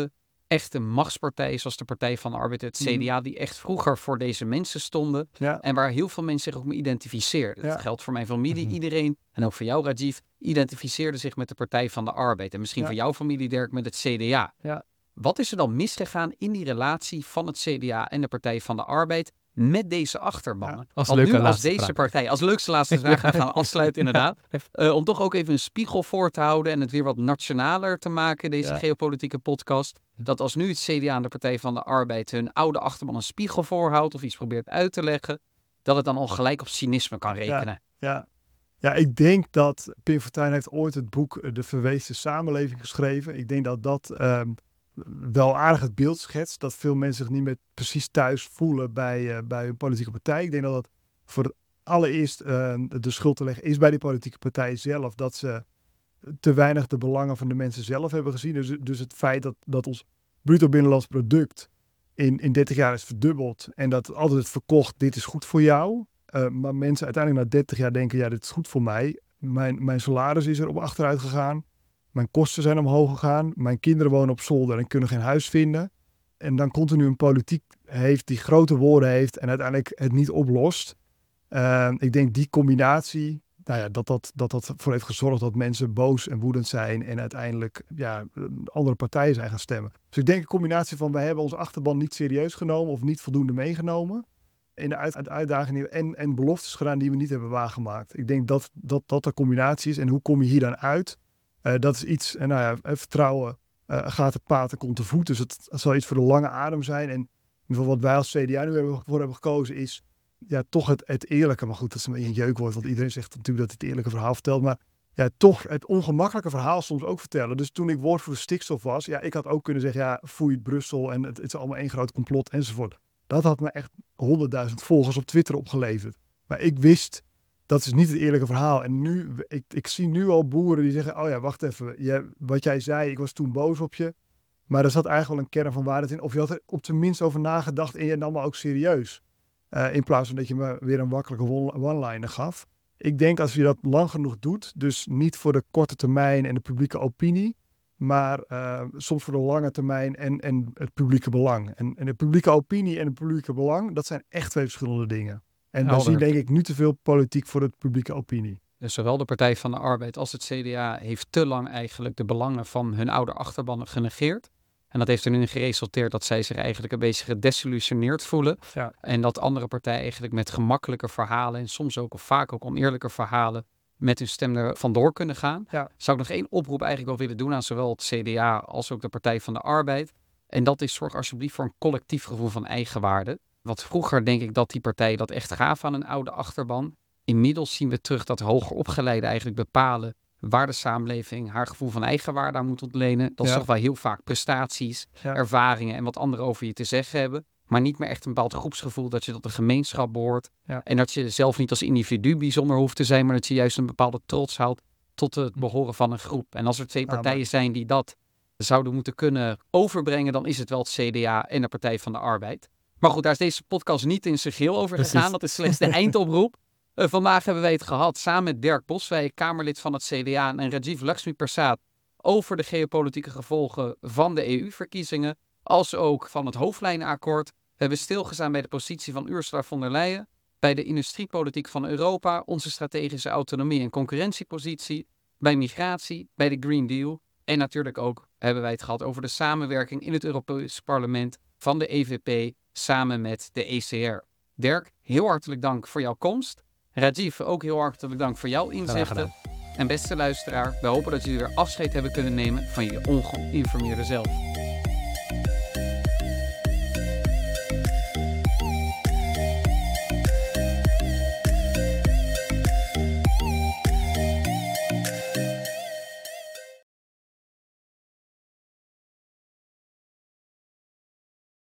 echte machtspartijen zoals de Partij van de Arbeid, het
Mhm.
C D A, die echt vroeger voor deze mensen stonden
Ja,
en waar heel veel mensen zich ook mee identificeerden.
Ja.
Dat geldt voor mijn familie,
Mhm.
iedereen, en ook voor jou, Rajiv, identificeerde zich met de Partij van de Arbeid. En misschien
Ja.
voor jouw familie, Dirk, met het C D A.
Ja.
Wat is er dan misgegaan in die relatie van het C D A en de Partij van de Arbeid met deze achterbannen?
Als
Want
leuke
nu als
laatste
deze
vraag.
partij, als leukste laatste vraag gaan we afsluiten inderdaad. Uh, om toch ook even een spiegel voor te houden en het weer wat nationaler te maken, deze
Ja.
geopolitieke podcast. Dat als nu het C D A en de Partij van de Arbeid hun oude achterban een spiegel voorhoudt of iets probeert uit te leggen, dat het dan al gelijk op cynisme kan rekenen.
ja. Ja, ik denk dat Pim Fortuyn heeft ooit het boek eh, De Verweesde Samenleving geschreven. Ik denk dat dat ehm, wel aardig het beeld schetst. Dat veel mensen zich niet meer precies thuis voelen bij, eh, bij hun politieke partij. Ik denk dat dat voor het allereerst eh, de schuld te leggen is bij die politieke partij zelf. Dat ze te weinig de belangen van de mensen zelf hebben gezien. Dus, dus het feit dat, dat ons bruto binnenlands product in, in dertig jaar is verdubbeld. En dat altijd het verkocht, dit is goed voor jou. Uh, maar mensen uiteindelijk na dertig jaar denken, ja, dit is goed voor mij. Mijn, mijn salaris is er op achteruit gegaan. Mijn kosten zijn omhoog gegaan. Mijn kinderen wonen op zolder en kunnen geen huis vinden. En dan continu een politiek heeft die grote woorden heeft en uiteindelijk het niet oplost. Uh, ik denk die combinatie, nou ja, dat dat, dat dat voor heeft gezorgd dat mensen boos en woedend zijn en uiteindelijk ja, andere partijen zijn gaan stemmen. Dus ik denk een combinatie van, wij hebben onze achterban niet serieus genomen of niet voldoende meegenomen. In de uit, uitdagingen en, en beloftes gedaan die we niet hebben waargemaakt. Ik denk dat dat, dat de combinatie is. En hoe kom je hier dan uit? Uh, dat is iets, en nou ja, vertrouwen uh, gaat te paard en komt te voet. Dus het, het zal iets voor de lange adem zijn. En in ieder geval wat wij als C D A nu hebben, voor hebben gekozen is ja, toch het, het eerlijke. Maar goed, dat is een beetje een jeukwoord, want iedereen zegt natuurlijk dat hij het eerlijke verhaal vertelt. Maar ja, toch het ongemakkelijke verhaal soms ook vertellen. Dus toen ik woordvoerder stikstof was, ja, ik had ook kunnen zeggen, ja, foei Brussel en het, het is allemaal één groot complot enzovoort. Dat had me echt honderdduizend volgers op Twitter opgeleverd. Maar ik wist, dat is niet het eerlijke verhaal. En nu, ik, ik zie nu al boeren die zeggen, oh ja, wacht even. Je, wat jij zei, ik was toen boos op je. Maar er zat eigenlijk wel een kern van waarheid in. Of je had er op zijn minst over nagedacht en je nam me ook serieus. Uh, in plaats van dat je me weer een makkelijke one-liner gaf. Ik denk als je dat lang genoeg doet, dus niet voor de korte termijn en de publieke opinie, maar uh, soms voor de lange termijn en, en het publieke belang. En, en de publieke opinie en het publieke belang, dat zijn echt twee verschillende dingen. En we zien denk ik nu te veel politiek voor de publieke opinie.
Dus zowel de Partij van de Arbeid als het C D A heeft te lang eigenlijk de belangen van hun oude achterban genegeerd. En dat heeft er nu in geresulteerd dat zij zich eigenlijk een beetje gedesillusioneerd voelen.
Ja.
En dat andere partijen eigenlijk met gemakkelijke verhalen en soms ook of vaak ook oneerlijke verhalen met hun stem er vandoor kunnen gaan.
Ja.
Zou ik nog één oproep eigenlijk wel willen doen aan zowel het C D A als ook de Partij van de Arbeid. En dat is, zorg alsjeblieft voor een collectief gevoel van eigenwaarde. Want vroeger denk ik dat die partijen dat echt gaven aan een oude achterban. Inmiddels zien we terug dat hoger opgeleiden eigenlijk bepalen waar de samenleving haar gevoel van eigenwaarde aan moet ontlenen. Dat is
Ja.
toch wel heel vaak prestaties,
Ja.
ervaringen en wat anderen over je te zeggen hebben. Maar niet meer echt een bepaald groepsgevoel dat je tot een gemeenschap behoort.
Ja.
En dat je zelf niet als individu bijzonder hoeft te zijn, maar dat je juist een bepaalde trots houdt tot het behoren van een groep. En als er twee
Ah,
partijen
maar-
zijn die dat zouden moeten kunnen overbrengen, dan is het wel het C D A en de Partij van de Arbeid. Maar goed, daar is deze podcast niet in zijn geheel over
Precies.
gegaan. Dat is slechts de eindoproep. Uh, vandaag hebben wij het gehad samen met Dirk Boswijk, Kamerlid van het C D A, en Rajiv Lakshmiprasad over de geopolitieke gevolgen van de E U-verkiezingen, als ook van het hoofdlijnenakkoord. We hebben stilgestaan bij de positie van Ursula von der Leyen, bij de industriepolitiek van Europa, onze strategische autonomie en concurrentiepositie, bij migratie, bij de Green Deal. En natuurlijk ook hebben wij het gehad over de samenwerking in het Europees Parlement van de E V P samen met de E C R. Dirk, heel hartelijk dank voor jouw komst. Rajiv, ook heel hartelijk dank voor jouw inzichten. En beste luisteraar, we hopen dat jullie weer afscheid hebben kunnen nemen van je ongeïnformeerde zelf.